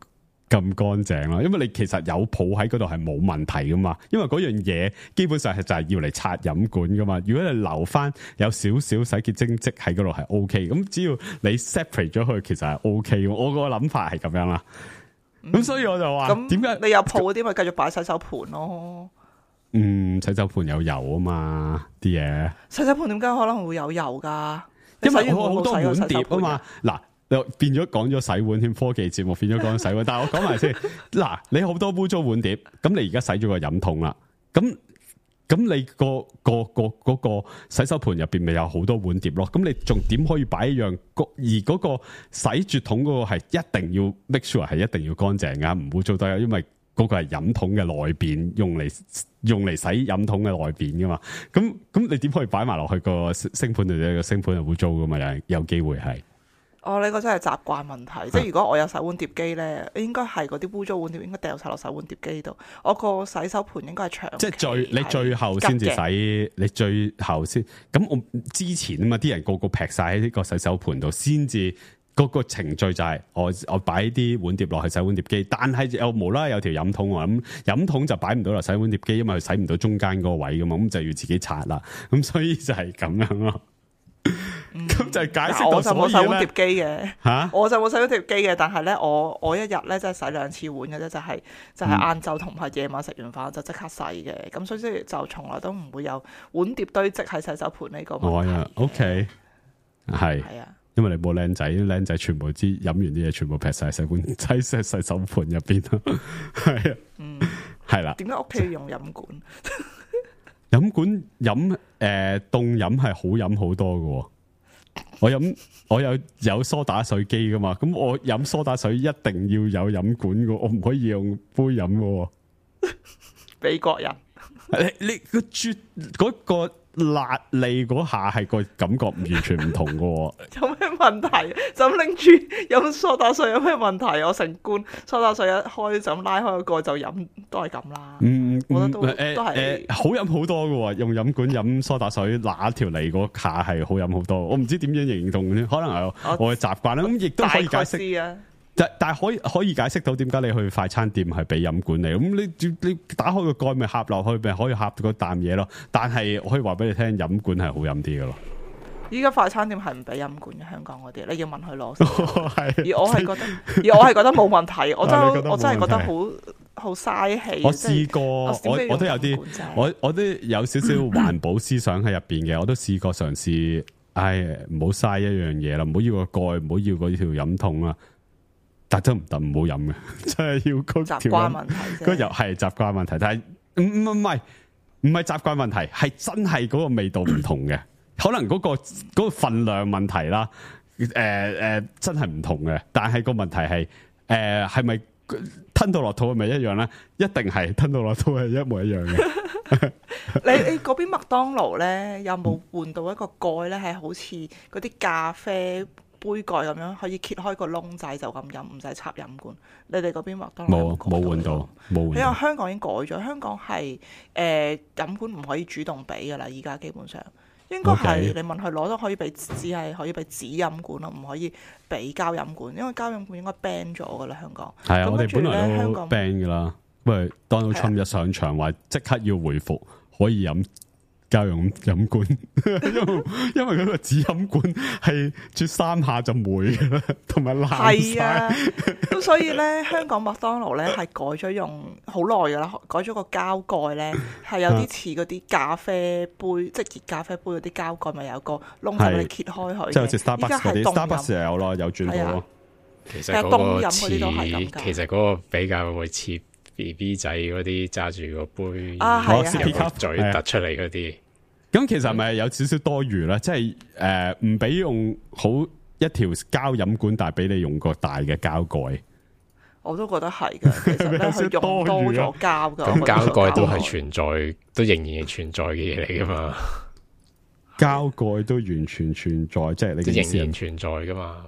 咁乾淨咯，因為你其實有泡喺嗰度係冇問題噶嘛，因為嗰樣嘢基本上係就係要嚟刷飲管噶嘛。如果你留翻有少少洗潔精跡喺嗰度係 O K， 咁只要你 separate 咗佢，其實係 O K。我個諗法係咁樣啦。咁所以我就話，點解你有泡嗰啲咪繼續擺洗手盤咯？ 洗手盤有油啊嘛，啲嘢。 洗手盤點解可能會有油噶？ 因為我好多碗碟啊嘛，嗱。變咗講咗洗碗添，科技節目變咗講洗碗，但係我講埋先，嗱，你好多污糟碗碟，咁你而家洗咗個飲筒啦，咁你個洗手盤入邊咪有好多碗碟咯，咁你仲點可以擺一樣？而嗰個洗絕筒嗰個係一定要 make sure 係一定要乾淨噶，唔污糟得，因為嗰個係飲筒嘅內邊，用嚟洗飲筒嘅內邊噶嘛，咁你點可以擺埋落去個星盤度？個星盤係污糟噶嘛，有機會係。 呢個真係習慣問題，即係如果我有洗碗碟機咧，應該係嗰啲污糟碗碟應該掉晒落洗碗碟機度。我個洗手盤應該係長期， 即係你最後先至洗，你最後先。咁我之前啊嘛，啲人個劈晒喺呢個洗手盤度，先至嗰個程序就係我擺啲碗碟落去洗碗碟機，但係又無啦啦有條飲筒喎，咁飲筒就擺唔到落洗碗碟機，因為佢洗唔到中間嗰個位噶嘛，咁就要自己刷啦。咁所以就係咁樣咯。咁就係解釋到所以咧，我就冇洗碗碟機嘅，我就冇洗碗碟機嘅。但係咧，我一日咧真係洗2次碗嘅啫，就係晏晝同埋夜晚食完飯就即刻洗嘅。咁所以就從來都唔會有碗碟堆積喺洗手盤呢個問題。OK， 係啊，因為你冇僆仔全部飲完啲嘢全部劈晒洗手盤入邊咯。係啊，係啦。點解屋企要用飲管？飲管飲凍飲係好飲好多㗎。我有梳打水機噶嘛，咁我飲梳打水一定要有飲管㗎，我唔可以用杯飲㗎。美國人，你個啜嗰個辣脷嗰下係個感覺完全唔同㗎。有咩問題？就咁拎住飲梳打水有咩問題？我成罐梳打水一開就咁拉開個蓋就飲，都係咁啦。我覺得都係好飲好多㗎。用飲管飲梳打水，揦條脷嗰下係好飲好多。我唔知點樣形容咧，可能係我嘅習慣啦。咁亦都可以解釋。但係可以解釋到點解你去快餐店係俾飲管嚟，咁你打開個蓋咪合落去，咪可以合到嗰啖嘢咯。但係我可以話俾你聽，飲管係好飲啲噶咯。依家快餐店係唔俾飲管嘅，香港嗰啲你要問佢攞。而我係覺得冇問題，我真係覺得好嘥氣。我試過，我都有啲，我都有少少環保思想喺入邊嘅，我都試過嘗試，唔好嘥一樣嘢啦，唔好要個蓋，唔好要嗰條飲筒啦。但真唔得，唔好飲嘅，真係要嗰條習慣問題啫。嗰又係習慣問題，但係唔係習慣問題，係真係嗰個味道唔同嘅，可能嗰個份量問題啦。真係唔同嘅，但係個問題係係咪吞到落肚係咪一樣咧？一定係吞到落肚係一模一樣嘅。你嗰邊麥當勞咧有冇換到一個蓋咧？係好似嗰啲咖啡杯蓋咁樣可以揭開個窿仔就咁飲，唔使插飲管。你哋嗰邊麥當勞冇換到，冇換。因為香港已經改咗，香港係飲管唔可以主動俾噶啦，而家基本上應該係你問佢攞都可以俾，只係可以俾紙飲管咯，唔可以俾膠飲管，因為膠飲管應該 ban 咗噶啦，香港。係啊，我哋本來都 ban 噶啦，因為 Donald Trump 一上場話即刻要回復可以飲膠飲管，因為嗰個紙飲管係啜3下就霉噶啦，同埋爛晒。係啊，咁所以咧，香港麥當勞咧係改咗用好耐噶啦，改咗個膠蓋咧，係有啲似嗰啲咖啡杯，即係熱咖啡杯嗰啲膠蓋，咪有個窿仔你揭開佢。即係好似 Starbucks 嗰啲 ，Starbucks 又有咯，有轉過咯。其實凍飲嗰啲都係咁㗎。其實嗰個比較會似 BB 仔嗰啲揸住個杯，有個嘴突出嚟嗰啲。咁其實係咪有少少多餘咧？即係唔俾用好一條膠飲管，但係俾你用個大嘅膠蓋。我都覺得係嘅。其實咧，佢用多咗膠噶。咁膠蓋都係存在，都仍然係存在嘅嘢嚟噶嘛。膠蓋都完全存在，即係你嘅仍然存在噶嘛。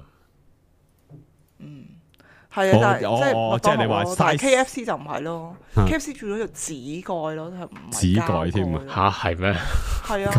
係啊，即係你話，但係 KFC 就唔係咯，KFC 轉咗做紙蓋咯，係唔係紙蓋添啊？吓，係咩？係啊，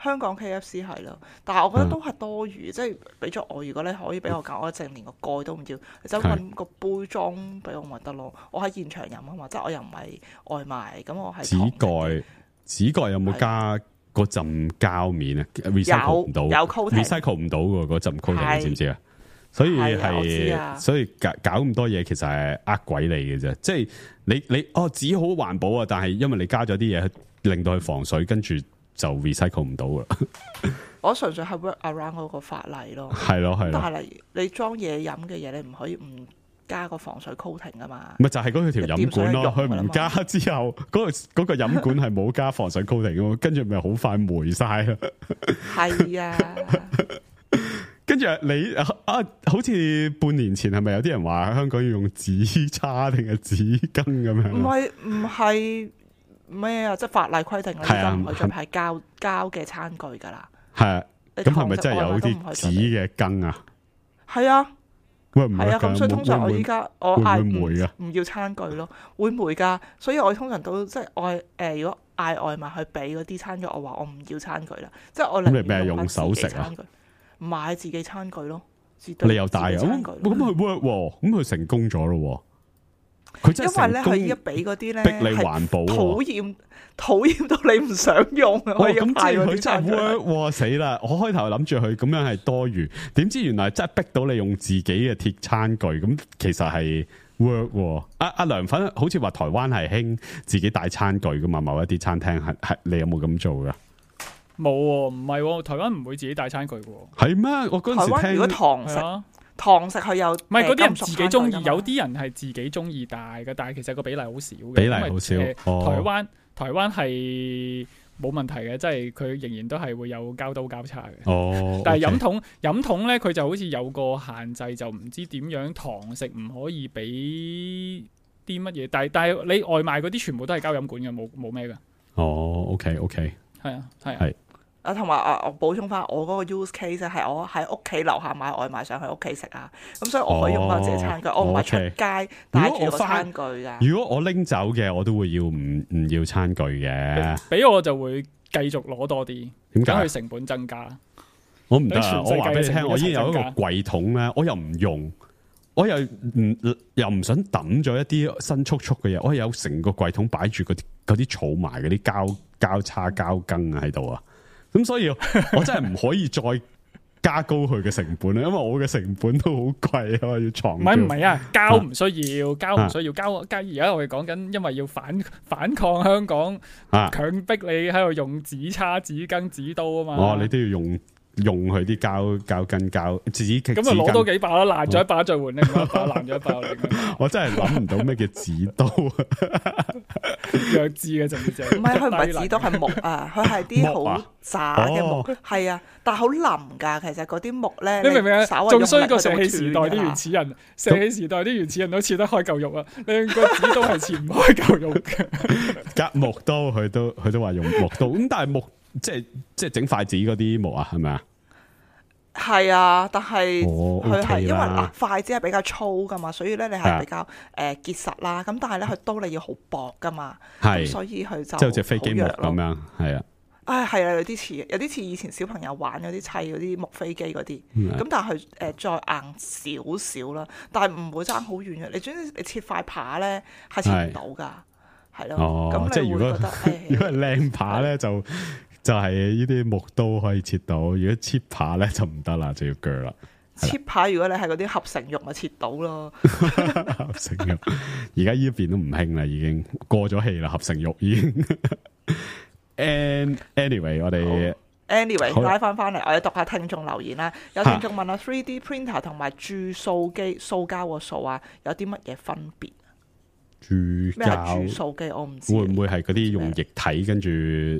香港 KFC 係咯，但係我覺得都係多餘，即係俾咗我，如果你可以俾我揀，我淨連個蓋都唔要，你就揾個杯裝俾我咪得咯。我喺現場飲啊嘛，即係我又唔係外賣，咁我係紙蓋有冇加嗰陣膠面啊？recycle 唔到， 有 coating，recycle 唔到嘅嗰陣 coating，你知唔知啊？所以所以搞咁多嘢，其實係呃鬼你嘅啫。即係你紙好環保啊，但係因為你加咗啲嘢，令到佢防水，跟住就 recycle 唔到啦。 我純粹係 work around 嗰個法例咯。係咯。但係你裝嘢飲嘅嘢，你唔可以唔加個防水 coating 噶嘛？咪就係嗰條飲管咯，佢唔加之後，嗰個飲管係冇加防水 coating，跟住咪好快霉晒啦。係啊。跟住你好似半年前係咪有啲人話香港要用紙叉定係紙巾咁樣？唔係咩啊？即係法例規定你就唔可以再派膠嘅餐具噶啦。係啊，咁係咪真係有啲紙嘅羹啊？係啊，係啊。咁所以通常我依家我嗌唔要餐具咯，會霉噶。所以我通常都即係我如果嗌外賣去俾嗰啲餐具，我話我唔要餐具啦。即係我寧願用手食啊。買自己餐具咯，你又帶啊？咁佢 work 喎，咁佢成功咗咯。佢真係因為咧，佢依家俾嗰啲咧逼你環保，討厭到你唔想用啊！咁即係佢真係 work 死啦！我開頭諗住佢咁樣係多餘，點知原來真係逼到你用自己嘅鐵餐具，咁其實係 work。阿涼粉好似話台灣係興自己帶餐具噶嘛？某一啲餐廳係你有冇咁做噶？ 冇喎，唔係喎，台灣唔會自己帶餐具嘅喎。 係咩？我嗰陣時聽，如果堂食佢有， 唔係嗰啲人自己中意，有啲人係自己中意帶嘅，但係其實個比例好少嘅。比例好少。台灣係冇問題嘅，即係佢仍然都係會有交刀交叉嘅。哦。但係飲筒咧，佢就好似有個限制，就唔知點樣堂食唔可以俾啲乜嘢。但係你外賣嗰啲全部都係膠飲管嘅，冇咩嘅。哦 ，OK。係。 同埋我補充翻，我嗰個 use case 係我喺屋企樓下買外賣上去屋企食啊，咁所以我可以用翻自己餐具，我唔係出街帶住個餐具噶。如果我拎走嘅，我都會要唔要餐具嘅。俾我就會繼續攞多啲，點解？佢成本增加。我唔得啊！我話俾你聽，我已經有一個櫃桶咧，我又唔用，我又唔想抌咗一啲新速嘅嘢，我有成個櫃桶擺住嗰啲儲埋嗰啲膠叉膠羹喺度啊！咁所以我真係唔可以再加高佢嘅成本啦，因為我嘅成本都好貴啊，要藏。唔係啊，膠唔需要，膠而家我哋講緊，因為要反抗香港強迫你喺度用紙叉、紙巾、紙刀啊嘛。哦，你都要用佢啲膠巾紙。咁啊，攞多幾把啦，爛咗一把再換另一把，爛咗一把。我真係諗唔到咩叫紙刀啊！弱智嘅就唔係，佢唔係紙刀，係木啊！佢係啲好渣嘅木，係啊，但係好腍噶。其實嗰啲木咧，你明唔明啊？仲衰過石器時代啲原始人，石器時代啲原始人都切得開嚿肉啊！你個紙刀係切唔開嚿肉嘅。夾木刀，佢都話用木刀，咁但係木即係整筷子嗰啲木啊，係咪啊？係啊，但係佢係因為筷子係比較粗噶嘛，所以咧你係比較結實啦。咁但係咧佢刀你要好薄噶嘛，咁所以佢就即係好似飛機木咁樣，係啊。係啊，有啲似以前小朋友玩嗰啲砌嗰啲木飛機嗰啲。咁但係佢再硬少少啦，但係唔會爭好遠嘅。你總之你切塊扒咧係切唔到噶，係咯。咁你會覺得如果係靚扒咧就係呢啲木刀可以切到，如果切扒咧就唔得啦，就要鋸啦。切扒如果你係嗰啲合成肉咪切到咯。合成肉，而家呢邊都唔興啦，已經過咗氣啦，合成肉已經。anyway 我哋 拉翻嚟，我哋讀下聽眾留言啦。有聽眾問啊 ，3D printer 同埋注塑機塑膠個塑啊，有啲乜嘢分別？咩係注塑機？我唔知。會唔會係嗰啲用液體跟住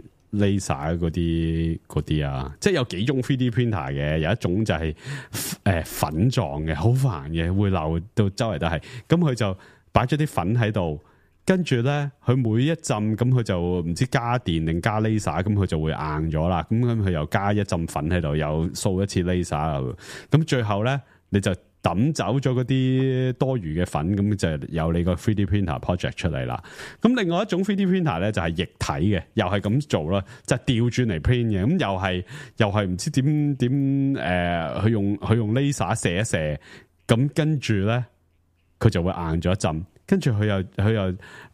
laser 嗰啲啊？即係有幾種 3D printer 嘅，有一種就係粉狀嘅，好煩嘅，會流到周圍都係。咁佢就擺咗啲粉喺度。跟住咧，佢每一浸咁，佢就唔知加電定加 laser，咁佢就會硬咗啦。咁佢又加一浸粉喺度，又掃一次 laser。咁最後咧，你就抌走咗嗰啲多餘嘅粉，咁就有你個 3D printer project 出嚟啦。咁另外一種 3D printer 咧就係液體嘅，又係咁做啦，就係調轉嚟 print 嘅。咁又係唔知點佢用 laser 射一射，咁跟住咧佢就會硬咗一陣，跟住佢又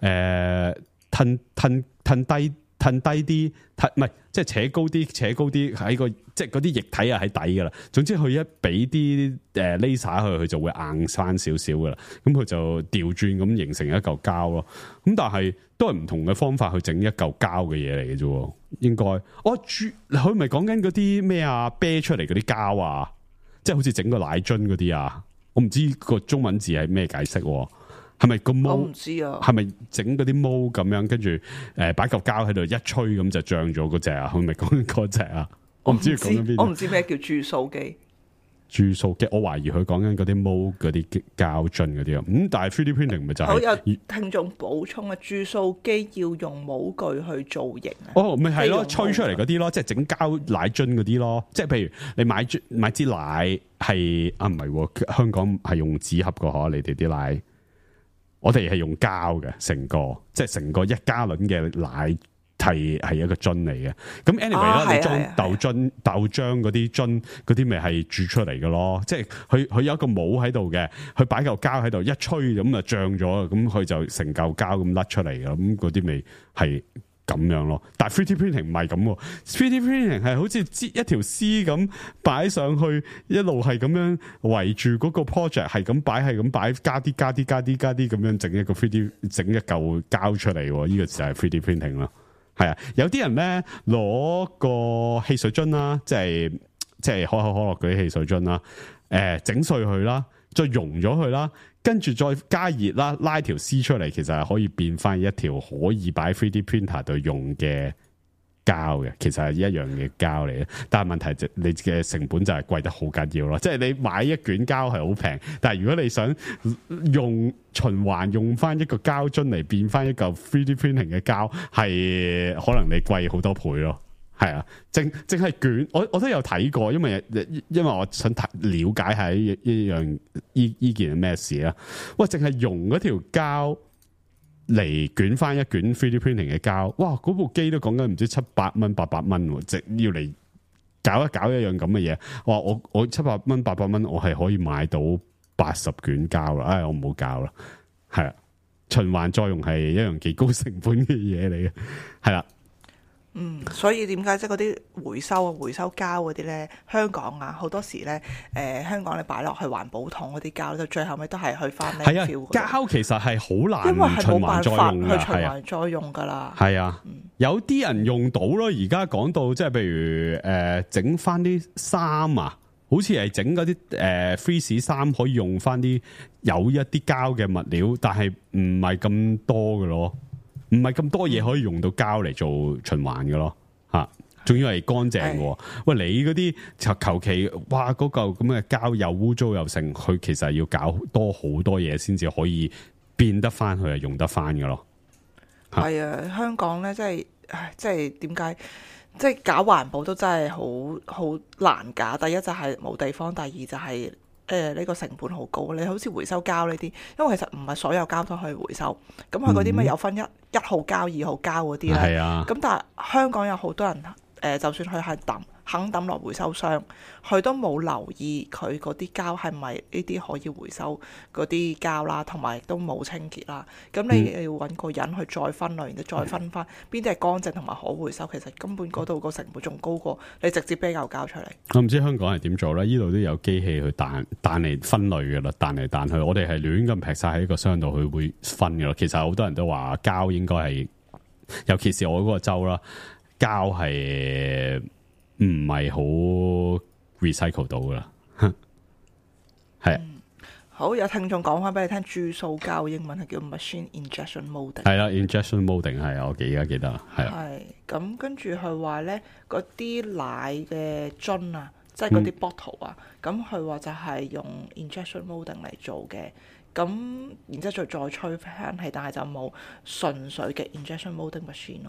褪低啲，唔係即係扯高啲喺個即係嗰啲液體啊喺底噶啦。總之佢一俾啲laser佢就會硬翻少少噶啦。咁佢就調轉咁形成一嚿膠咯。咁但係都係唔同嘅方法去整一嚿膠嘅嘢嚟嘅啫。應該佢咪講緊嗰啲咩啊啤出嚟嗰啲膠啊，即係好似整個奶樽嗰啲啊。我唔知個中文字係咩解釋。係咪個毛？我唔知啊。係咪整嗰啲毛咁樣，跟住擺嚿膠喺度一吹咁就脹咗嗰隻啊？係咪講緊嗰隻啊？我唔知講緊邊。我唔知咩叫注塑機。注塑機，我懷疑佢講緊嗰啲毛嗰啲膠樽嗰啲啊。但係 3D printing 咪就係。好有聽眾補充啊！注塑機要用模具去造型啊。哦，咪係咯，吹出嚟嗰啲咯，即係整膠奶樽嗰啲咯。即係譬如你買支奶係啊，唔係香港係用紙盒個嗬？你哋啲奶。我哋係用膠嘅，成個一加侖嘅奶係一個樽嚟嘅。咁 anyway 啦，你裝豆漿嗰啲樽嗰啲咪係注出嚟嘅咯。即係佢有一個模喺度嘅，佢擺嚿膠喺度一吹咁啊脹咗，咁佢就成嚿膠咁甩出嚟嘅。咁嗰啲咪係咁樣咯。但係 3D printing 唔係咁，3D printing 係好似一條絲咁擺上去，一路係咁樣圍住嗰個 project 係咁擺，加啲咁樣整一個 3D 整一嚿膠出嚟。呢個就係 3D printing 咯。係啊，有啲人咧攞個汽水樽啦，即係可口可樂嗰啲汽水樽啦，整碎佢啦，再溶咗佢啦。跟住再加熱啦，拉條絲出嚟，其實係可以變翻一條可以擺 3D printer 度用嘅膠嘅，其實係一樣嘅膠嚟嘅。但係問題就你嘅成本就係貴得好緊要咯。即係你買一卷膠係好平，但係如果你想循環用翻一個膠樽嚟變翻一嚿 3D printing 嘅膠，係可能你貴好多倍咯。係啊，淨係卷，我都有睇過，因為我想了解下呢件係咩事啊？喂，淨係用嗰條膠嚟捲翻一卷 3D printing 嘅膠，哇！嗰部機都講緊唔知700蚊、800蚊，即要嚟搞一樣咁嘅嘢。哇！我700蚊、800蚊，我係可以買到80卷膠啦。唉，我唔好搞啦。係啊，循環再用係一樣幾高成本嘅嘢嚟嘅。係啦。 所以點解即係嗰啲回收膠嗰啲咧，香港啊好多時咧，香港你擺落去環保桶嗰啲膠，就最後尾都係去翻呢條。 膠其實係好難， 因為係冇辦法去循環再用噶啦。 係啊，有啲人用到咯。而家講到即係譬如整翻啲衫啊，好似係整嗰啲freeze 衫可以用翻啲有一啲膠嘅物料，但係唔係咁多嘅咯。唔係咁多嘢可以用到膠嚟做循環嘅咯，吓，仲要係乾淨嘅。喂，你嗰啲就求其，哇，嗰嚿咁嘅膠又污糟又剩，佢其實要搞多好多嘢先至可以變得翻去，係用得翻嘅咯。 係啊，香港咧，即係點解，即係搞環保都真係好難搞。第一就係冇地方，第二就係。呢個成本好高，你好似回收膠呢啲，因為其實唔係所有膠都可以回收，咁佢嗰啲咩有分一號膠、2號膠嗰啲咧，咁但係香港有好多人就算佢係肯抌落回收箱，佢都冇留意佢嗰啲膠係咪呢啲可以回收嗰啲膠啦，同埋都冇清潔啦。咁你要揾個人去再分類，然之後再分翻邊啲係乾淨同埋可回收，其實根本嗰度個成本仲高過你直接俾嚿膠出嚟。我唔知香港係點做咧？呢度都有機器去彈嚟分類噶啦，彈嚟彈去，我哋係亂咁劈晒喺個箱度，佢會分噶咯。其實好多人都話膠應該係，尤其是我嗰個州啦，膠係。唔係好 recycle 到噶啦，係好有聽眾講翻俾你聽，注塑膠英文係叫 machine injection molding， 係啦 injection molding 係啊，我而家記得啦，係咁跟住佢話咧，嗰啲奶嘅樽啊，即係嗰啲 bottle 啊，咁佢話就係用 injection molding 嚟做嘅，咁然之後再吹翻氣，但係就冇純粹嘅 injection molding machine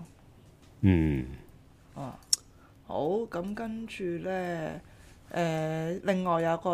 咯。好，咁跟住咧，另外有個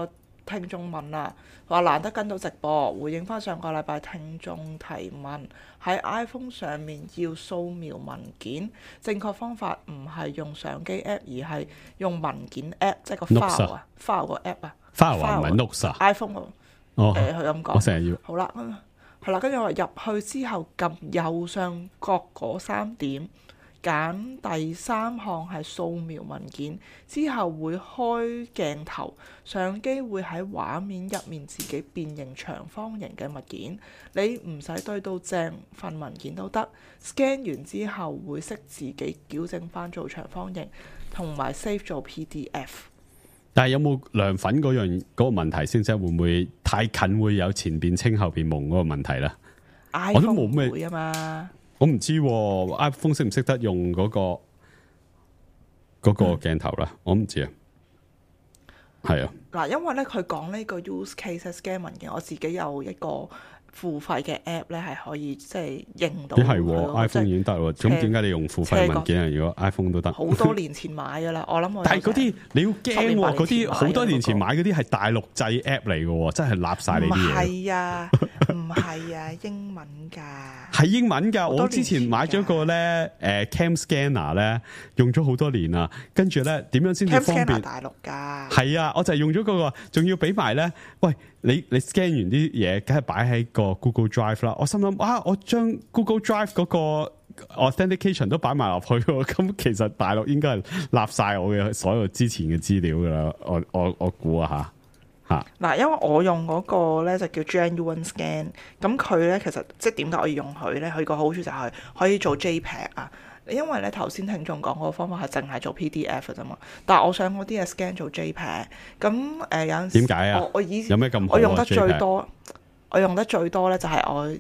聽眾問啦，話難得跟到直播，回應翻上個禮拜聽眾提問，喺 iPhone 上面要掃描文件，正確方法唔係用相機 app， 而係用文件 app， 即係個 file 啊 ，file 個 app 啊 ，file 唔係 notes 啊 ，iPhone 佢咁講， 我成日要好啦，係啦，跟住我入去之後撳右上角嗰3點。揀第3項係掃描文件，之後會開鏡頭，相機會喺畫面入面自己變形長方形嘅物件，你唔使對到正份文件都得。scan 完之後會識自己矯正翻做長方形，同埋 save 做 PDF。 但係有冇亮粉嗰個問題先？即係會唔會太近會有前邊清後邊蒙嗰個問題咧？我都冇咩啊嘛。 我唔知 iPhone 識唔識得用嗰個鏡頭啦，我唔知啊。係啊， 嗱，因為咧佢講呢個 use case scan 文件，我自己有一個付費嘅 app 咧，係可以即係認到。 係 iPhone 已經得喎，咁點解你用付費文件啊？如果 iPhone 都得，好多年前買噶啦，我諗我。 但係嗰啲你要驚喎，嗰啲好多年前買嗰啲係大陸製 app 嚟嘅喎，真係立晒你啲嘢。 唔係啊，唔係啊，英文㗎。 係英文㗎，我之前買咗個咧Cam Scanner 咧，用咗好多年啦。跟住咧點樣先至方便？ 大陸㗎。 係啊，我就係用咗嗰個，仲要俾埋咧。喂，你 scan 完啲嘢，梗係擺喺個 Google Drive 啦。我心諗啊，我將 Google Drive 嗰個 authentication 都擺埋落去喎。咁其實大陸應該係立晒我嘅所有之前嘅資料㗎啦。我估啊嚇。 嗱，因為我用嗰個咧就叫 Genuine Scan，咁佢咧其實即係點解我要用佢咧？佢個好處就係可以做 JPEG 啊。因為咧頭先聽眾講嗰個方法係淨係做 PDF 嘅啫嘛，但係我想嗰啲係 scan 做 JPEG，咁有陣時點解啊？ 我以前有咩咁好啊？ 我用得最多，我用得最多咧就係我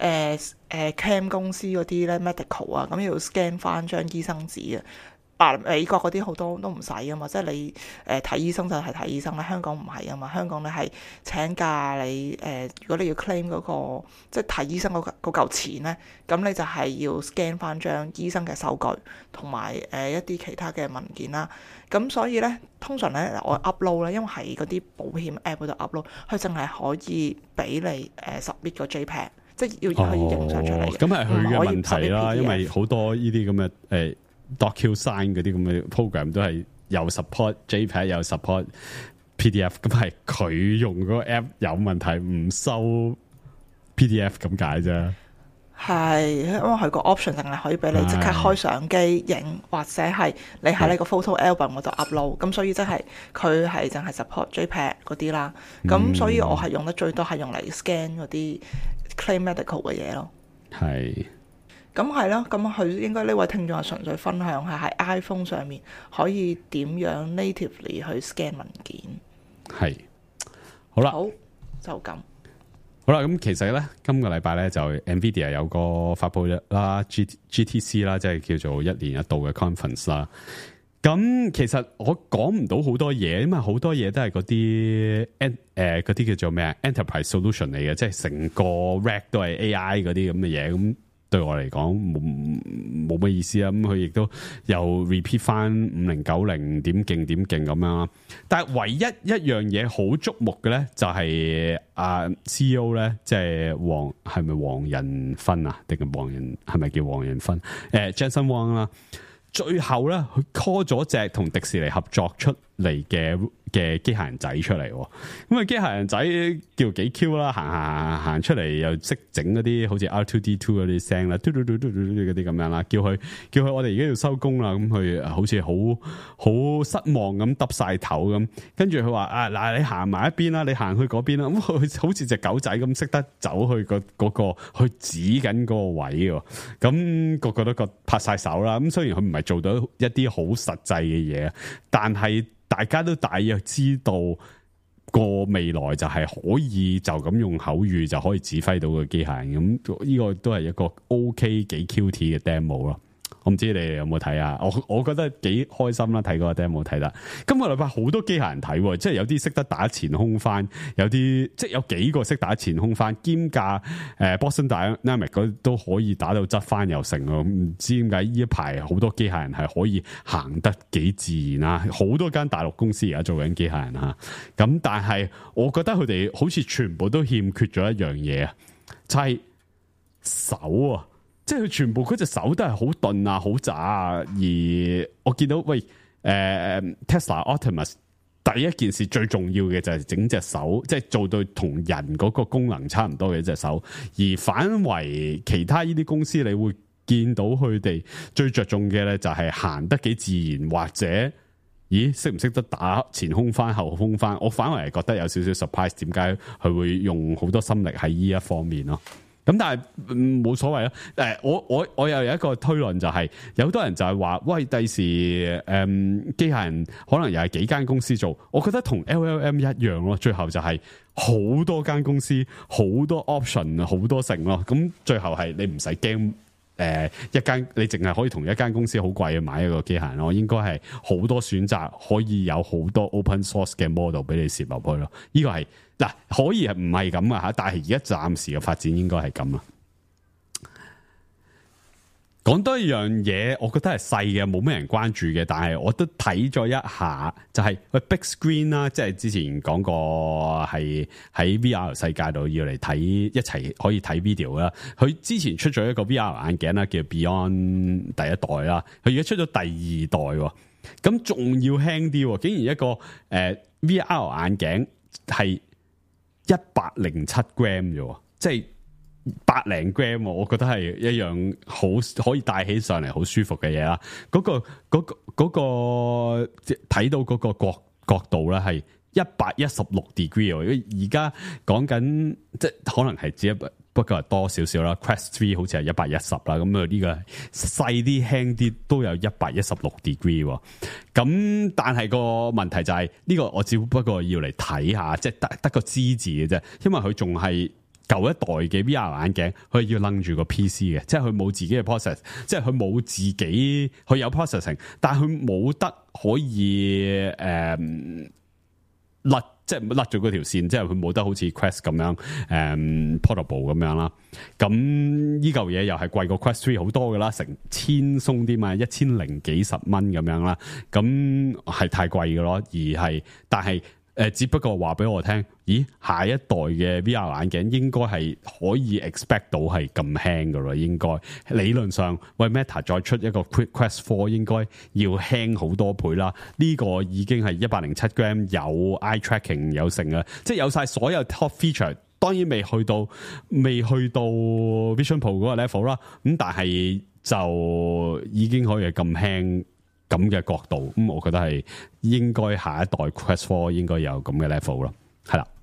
Cam 公司嗰啲咧 medical 啊，咁要 scan 翻張醫生紙啊。美國嗰啲好多都唔使啊嘛，即係你睇醫生就係睇醫生啦。香港唔係啊嘛，香港你係請假你如果你要 claim 嗰個即係睇醫生嗰嚿錢咧，咁你就係要 scan 翻張醫生嘅手據同埋一啲其他嘅文件啦。咁所以咧，通常咧我 upload 咧，因為喺嗰啲保險 app 嗰度 upload，佢淨係可以俾你submit 個 JPEG， 即係要可以影相出嚟嘅。 咁係佢嘅問題啦，因為好多呢啲咁嘅DocuSign 嗰啲咁嘅 program 都係有 support JPEG 有 support PDF， 咁係佢用嗰個 app 有問題，唔收 PDF 咁解啫。 係，因為佢個 option 淨係可以俾你即刻開相機影，或者係你喺你個 photo album 嗰度 upload，咁所以即係佢係淨係 support JPEG 嗰啲啦。咁所以我係用得最多係用嚟 scan 嗰啲 claim medical 嘅嘢咯。 係。 咁係咯，咁佢應該呢位聽眾係純粹分享係喺 iPhone 上面可以點樣 natively 去 scan 文件。 係，好啦， 好就咁。 好啦，咁其實咧，今個禮拜咧就 NVIDIA 有個發佈日啦 ，GTC 啦，即係叫做1年1度嘅 conference 啦。咁其實我講唔到好多嘢，因為好多嘢都係嗰啲嗰啲叫做咩啊 Enterprise Solution 嚟嘅，即係成個 rack 都係 AI 嗰啲咁嘅嘢咁。對我嚟講冇乜意思啊，咁佢亦都又 repeat 翻5090點勁咁樣啦。但係唯一一樣嘢好矚目嘅咧，就係CEO 咧，即係係咪黃仁勳啊？定係係咪叫黃仁勳？Jensen Huang 啦。最後咧，佢 call 咗隻同迪士尼合作出嚟嘅機械人仔出嚟，咁啊機械人仔叫幾 Q 啦，行出嚟又識整嗰啲好似 R2D2 嗰啲聲啦，嘟嘟嘟嘟嘟嗰啲咁樣啦，叫佢我哋而家要收工啦，咁佢好似好失望咁耷晒頭咁，跟住佢話嗱，你行埋一邊啦，你行去嗰邊啦，咁佢好似隻狗仔咁識得走去嗰個去指緊嗰個位喎，咁個個都拍晒手啦，咁雖然佢唔係做到一啲好實際嘅嘢，但係大家都大約知道個未來就係可以就咁用口語就可以指揮到個機械人，咁呢個都係一個 OK 幾 cute 嘅 demo 咯。 我唔知你哋有冇睇啊？我覺得幾開心啦，睇嗰個 demo 睇得。今個禮拜好多機械人睇，即係有啲識得打前空翻，有啲即係有幾個識打前空翻，兼架Boston Dynamics 嗰都可以打到側翻又成啊！唔知點解呢一排好多機械人係可以行得幾自然啊！好多間大陸公司而家做緊機械人啊，咁但係我覺得佢哋好似全部都欠缺咗一樣嘢啊，就係手啊！即係佢全部嗰隻手都係好鈍啊，好渣啊！而我見到喂Tesla Optimus 第一件事最重要嘅就係整隻手，即係做到同人嗰個功能差唔多嘅一隻手。而反為其他呢啲公司，你會見到佢哋最着重嘅咧就係行得幾自然，或者咦識唔識得打前空翻後空翻？我反為係覺得有少少 surprise， 點解佢會用好多心力喺呢一方面咯？咁但係冇所謂咯。我又有一個推論就係，有好多人就係話，喂，第時機械人可能又係幾間公司做，我覺得同 LLM 一樣咯。最後就係好多間公司，好多 option， 好多成咯。咁最後係你唔使驚。一間你淨係可以同一間公司好貴嘅買一個機械人咯，應該係好多選擇，可以有好多 open source 嘅 model 俾你攝入去咯。呢個係嗱，可以係唔係咁啊吓？但係而家暫時嘅發展應該係咁啦。講多一樣嘢，我覺得係細嘅，冇咩人關注嘅，但係我都睇咗一下，就係big screen 啦，即係之前講過係喺 VR 世界度要嚟睇一齊可以睇 video 啦。佢之前出咗一個 VR 眼鏡啦，叫 Beyond 第一代啦，佢而家出咗第二代，咁仲要輕啲，竟然一個VR 眼鏡係107 gram 啫，即係100 gram， 我覺得係一樣好可以戴起上嚟好舒服嘅嘢啦。嗰個睇到嗰個角度咧係116 degree， 而家講緊即係可能係只不過係多少少啦。Quest 3好似係110啦，咁啊呢個細啲輕啲都有116 degree。咁但係個問題就係呢個我只不過要嚟睇下，即係得個知字嘅啫，因為佢仲係舊一代嘅 VR 眼鏡，佢要拎住個 PC 嘅，即係佢冇自己嘅 process， 即係佢冇自己，佢有 processing， 但係佢冇得可以即係甩咗嗰條線，即係佢冇得好似 Quest 咁樣portable 咁樣啦。咁呢嚿嘢又係貴過 Quest 3好多噶啦，成千鬆啲嘛，1000幾十蚊咁樣啦。咁係太貴嘅咯，但係只不過話俾我聽，咦，下一代嘅 VR 眼鏡應該係可以 expect 到係咁輕㗎咯，應該理論上，喂 Meta 再出一個 Quest 4應該要輕好多倍啦。呢個已經係107 gram， 有 eye tracking 有成啊，即係有晒所有 top feature， 當然未去到 Vision Pro 嗰個 level 啦。咁但係就已經可以係咁輕。咁嘅角度，咁我覺得係應該下一代 Quest 4應該有咁嘅 level 咯，係啦。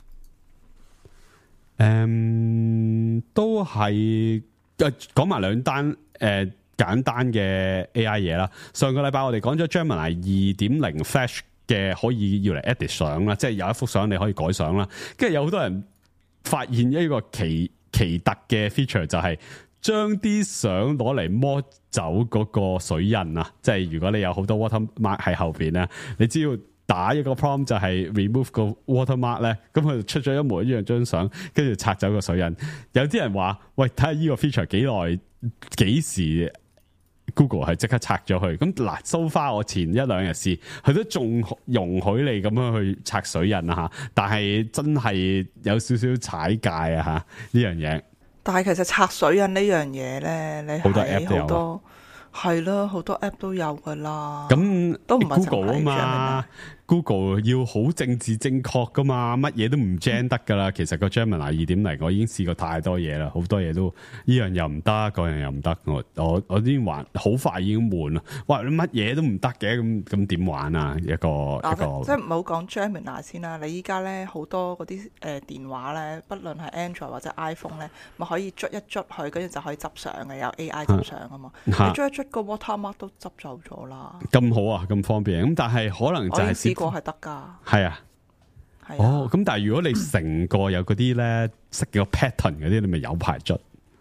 都係講埋兩單簡單嘅 AI 嘢啦。上個禮拜我哋講咗 Gemini 2.0 Flash 嘅可以要嚟 edit 相啦，即係有一幅相你可以改相啦。跟住有好多人發現一個奇特嘅 feature 就係將啲相攞嚟摸走嗰個水印啊！即係如果你有好多 watermark 喺後邊咧，你只要打一個 prompt 就係 remove 個 watermark 咧，咁佢就出咗一模一樣張相，跟住拆走個水印。有啲人話：喂，睇下呢個 feature 幾時 Google 係即刻拆咗佢？咁嗱，so far 我前一兩日試，佢都仲容許你咁樣去拆水印啊嚇！但係真係有少少踩界啊嚇呢樣嘢。 但係其實拆水印呢樣嘢咧，你好多 app 都有，係咯，好多 app 都有噶啦。咁都唔係 Google 啊嘛。Google 要好政治正確噶嘛，乜嘢都唔 gen 得噶啦。其實個 Gemini 2.0我已經試過太多嘢啦，好多嘢都呢樣又唔得，嗰樣又唔得。我已經玩好快已經悶啦。哇，你乜嘢都唔得嘅，咁點玩啊？一個即係唔好講 Gemini 先啦。你依家咧好多嗰啲電話咧，不論係 Android 或者 iPhone 咧，咪可以捽一捽佢，跟住就可以執相嘅，有 AI 執相啊嘛。你捽一捽個 watermark 都執走咗啦。咁好啊，咁方便。咁但係可能就係個係得噶， 係啊，哦，咁但係如果你成個有嗰啲咧識個 pattern 嗰啲，你咪有排捽。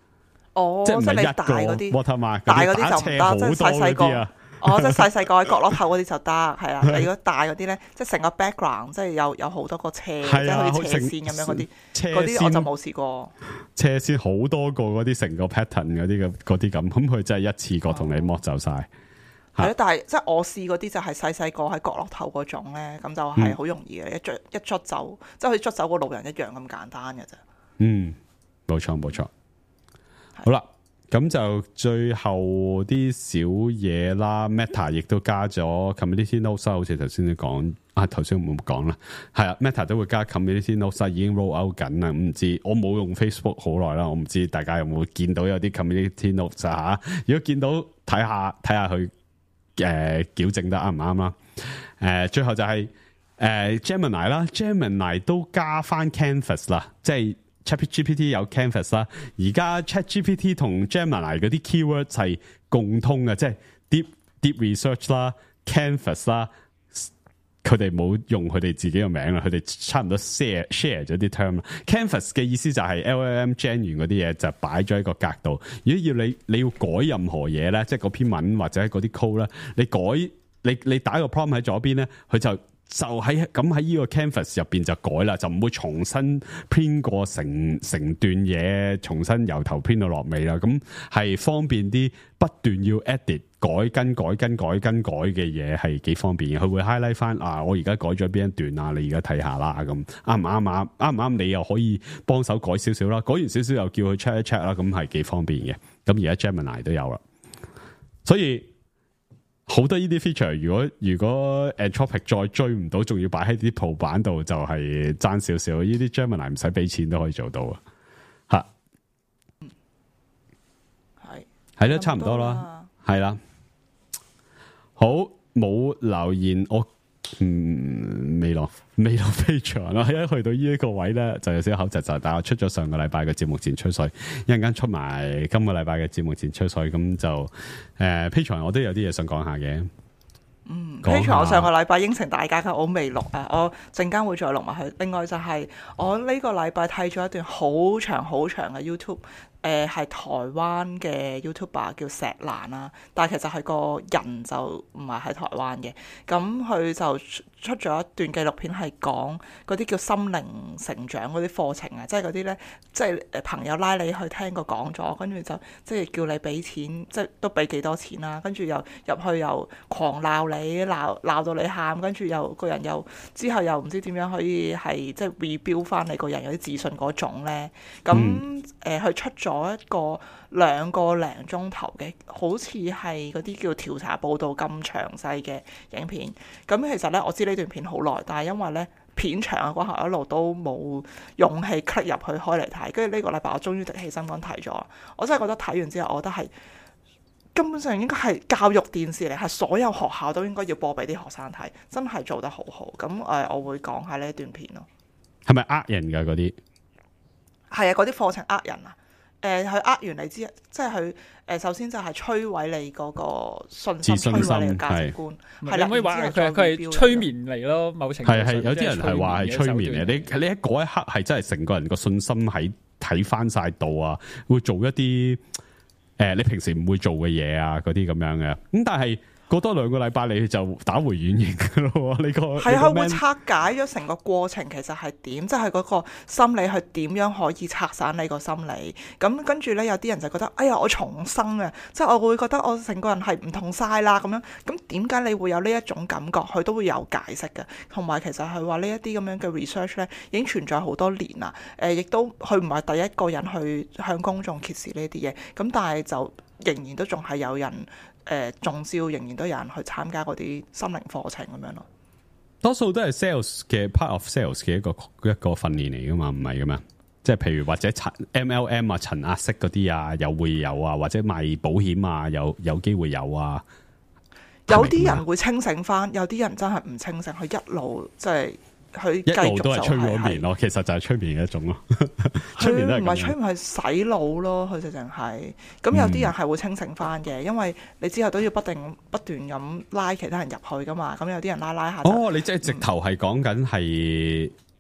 哦， 即係唔係你大嗰啲 watermark， 大嗰啲就唔得，即係細細個。 啊。 哦，即係細細個喺角落頭嗰啲就得，係啊。你如果大嗰啲咧，即係成個 background，即係有好多個斜，即係好似斜線咁樣嗰啲，嗰啲我就冇試過。 斜線好多個嗰啲成個 pattern 嗰啲咁，咁佢真係一次過同你剝走晒。 係咯，但係即係我試嗰啲就係細細個喺角落頭嗰種咧，咁就係好容易嘅，一捽走，即係好似捽走個路人一樣咁簡單嘅啫。 嗯，冇錯。好啦。咁就最後啲小嘢啦 ，Meta 亦都加咗 Community Notes， 好似頭先你講啊，頭先冇講啦，係啊 ，Meta 都會加 Community Notes， 已經 roll out 緊啦。唔知我冇用 Facebook 好耐啦，我唔知大家有冇見到有啲 Community Notes 啊？如果見到睇下佢矯正得啱唔啱啦？最後就係Gemini 啦 ，Gemini 都加翻 Canvas 啦，即係。ChatGPT 有 Canvas 啦，而家 ChatGPT 同 Gemini 嗰啲 keywords 係共通嘅，即係 deep research 啦、Canvas 啦，佢哋冇用佢哋自己嘅名啦，佢哋差唔多 share 咗啲 term 啦。Canvas 嘅意思就係 LLM gen 完嗰啲嘢就擺咗喺個格度。如果要你要改任何嘢咧，即係嗰篇文或者嗰啲 code 咧，你打個 prompt 喺左邊咧，佢就喺呢個 canvas 入邊就改啦，就唔會重新 print 過成段嘢，重新由頭 print 到落尾啦。咁係方便啲，不斷要 edit 改更嘅嘢係幾方便嘅。佢會 highlight 翻我而家改咗邊一段啊，你而家睇下啦。咁啱唔啱啊？啱唔啱？你又可以幫手改少少啦，改完少少又叫佢 check 一 check 啦。咁係幾方便嘅。咁而家 Gemini 都有啦，所以。好多呢啲 feature，如果 Anthropic 再追唔到，仲要擺喺啲鋪板度，就係爭少少。呢啲 Gemini 唔使俾錢都可以做到啊！吓，係咯，差唔多啦，係啦。好，冇留言，我未落 Patreon 啦。一去到呢一個位咧，就有少少口窒窒。但係我出咗上個禮拜嘅節目前吹水，一陣間出埋今個禮拜嘅節目前吹水，咁就Patreon 我都有啲嘢想講下嘅。 Patreon 我上個禮拜應承大家嘅，我未錄啊，我陣間會再錄埋佢。另外就係我呢個禮拜睇咗一段好長嘅 YouTube。係台灣嘅 YouTuber 叫石蘭啦，但係其實係個人就唔係喺台灣嘅，咁佢就出咗一段紀錄片係講嗰啲叫心靈成長嗰啲課程啊，即係嗰啲咧，即係朋友拉你去聽個講座，跟住就即係叫你俾錢，即係都俾幾多錢啦，跟住又入去又狂鬧你，鬧到你喊，跟住又個人又之後又唔知點樣可以係即係 rebuild 翻你個人有啲自信嗰種咧，咁佢出咗一個2個零鐘頭嘅，好似係嗰啲叫調查報道咁詳細嘅影片。咁其實咧，我知呢段片好耐，但係因為咧片長嘅關係，我一路都冇勇氣 click 入去開嚟睇。跟住呢個禮拜，我終於起心肝睇咗。我真係覺得睇完之後，我覺得係根本上應該係教育電視嚟，係所有學校都應該要播俾啲學生睇，真係做得好好。咁我會講下呢一段片咯。 係咪呃人㗎嗰啲？ 係啊，嗰啲課程呃人啊。佢呃完你之後，即係佢首先就係摧毀你嗰個信心，摧毀你嘅價值觀。係啦， 可以話佢係催眠嚟咯，某程度上係有啲人係話係催眠嚟。你喺嗰一刻係真係成個人個信心喺睇翻晒度啊，會做一啲你平時唔會做嘅嘢啊，嗰啲咁樣嘅。咁但係過多2個禮拜你就打回原形噶咯，你個係佢會拆解咗成個過程，其實係點，即係嗰個心理係點樣可以拆散你個心理。咁跟住咧，有啲人就覺得，哎呀，我重生啊，即係我會覺得我成個人係唔同晒啦咁樣。咁點解你會有呢一種感覺？佢都會有解釋嘅。同埋其實佢話呢一啲咁樣嘅 research 咧，已經存在好多年啦。亦都佢唔係第一個人去向公眾揭示呢啲嘢。咁但係就仍然都仲係有人。中招，仍然都有人去參加嗰啲心靈課程咁樣咯。 多數都係 sales 嘅 part of sales 嘅一個訓練嚟噶嘛，唔係噶嘛？即係譬如或者MLM 啊、層壓式嗰啲啊，又會有啊，或者賣保險啊，有機會有啊。 有啲人會清醒翻，有啲人真係唔清醒，佢一路即係。佢一路都係催眠咯，其實就係催眠嘅一種咯。催眠都係唔係催眠，係洗腦咯。佢直情係咁，有啲人係會清醒翻嘅，因為你之後都要不斷咁拉其他人入去噶嘛。咁有啲人拉下。 哦，你即係直頭係講緊係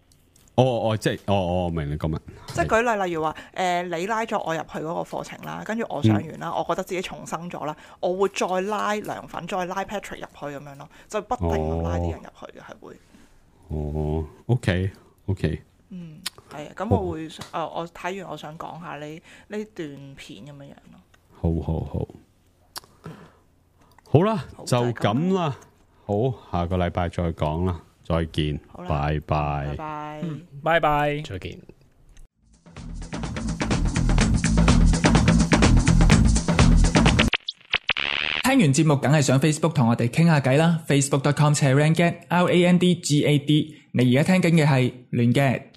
即係我明你講乜。 即係舉例，例如話你拉咗我入去嗰個課程啦，跟住我上完啦，我覺得自己重生咗啦，我會再拉涼粉，再拉 Patrick 入去咁樣咯，就不停咁拉啲人入去嘅，係會。 OK。 係啊，咁我會我睇完我想講下呢段片咁樣樣咯。好啦，就咁啦。好，下個禮拜再講啦，再見，拜拜， 拜拜， 再見。 聽完節目梗係上 Facebook 同我哋傾下偈啦，facebook.com/randgad，RANDGAD。你而家聽緊嘅係亂 gad。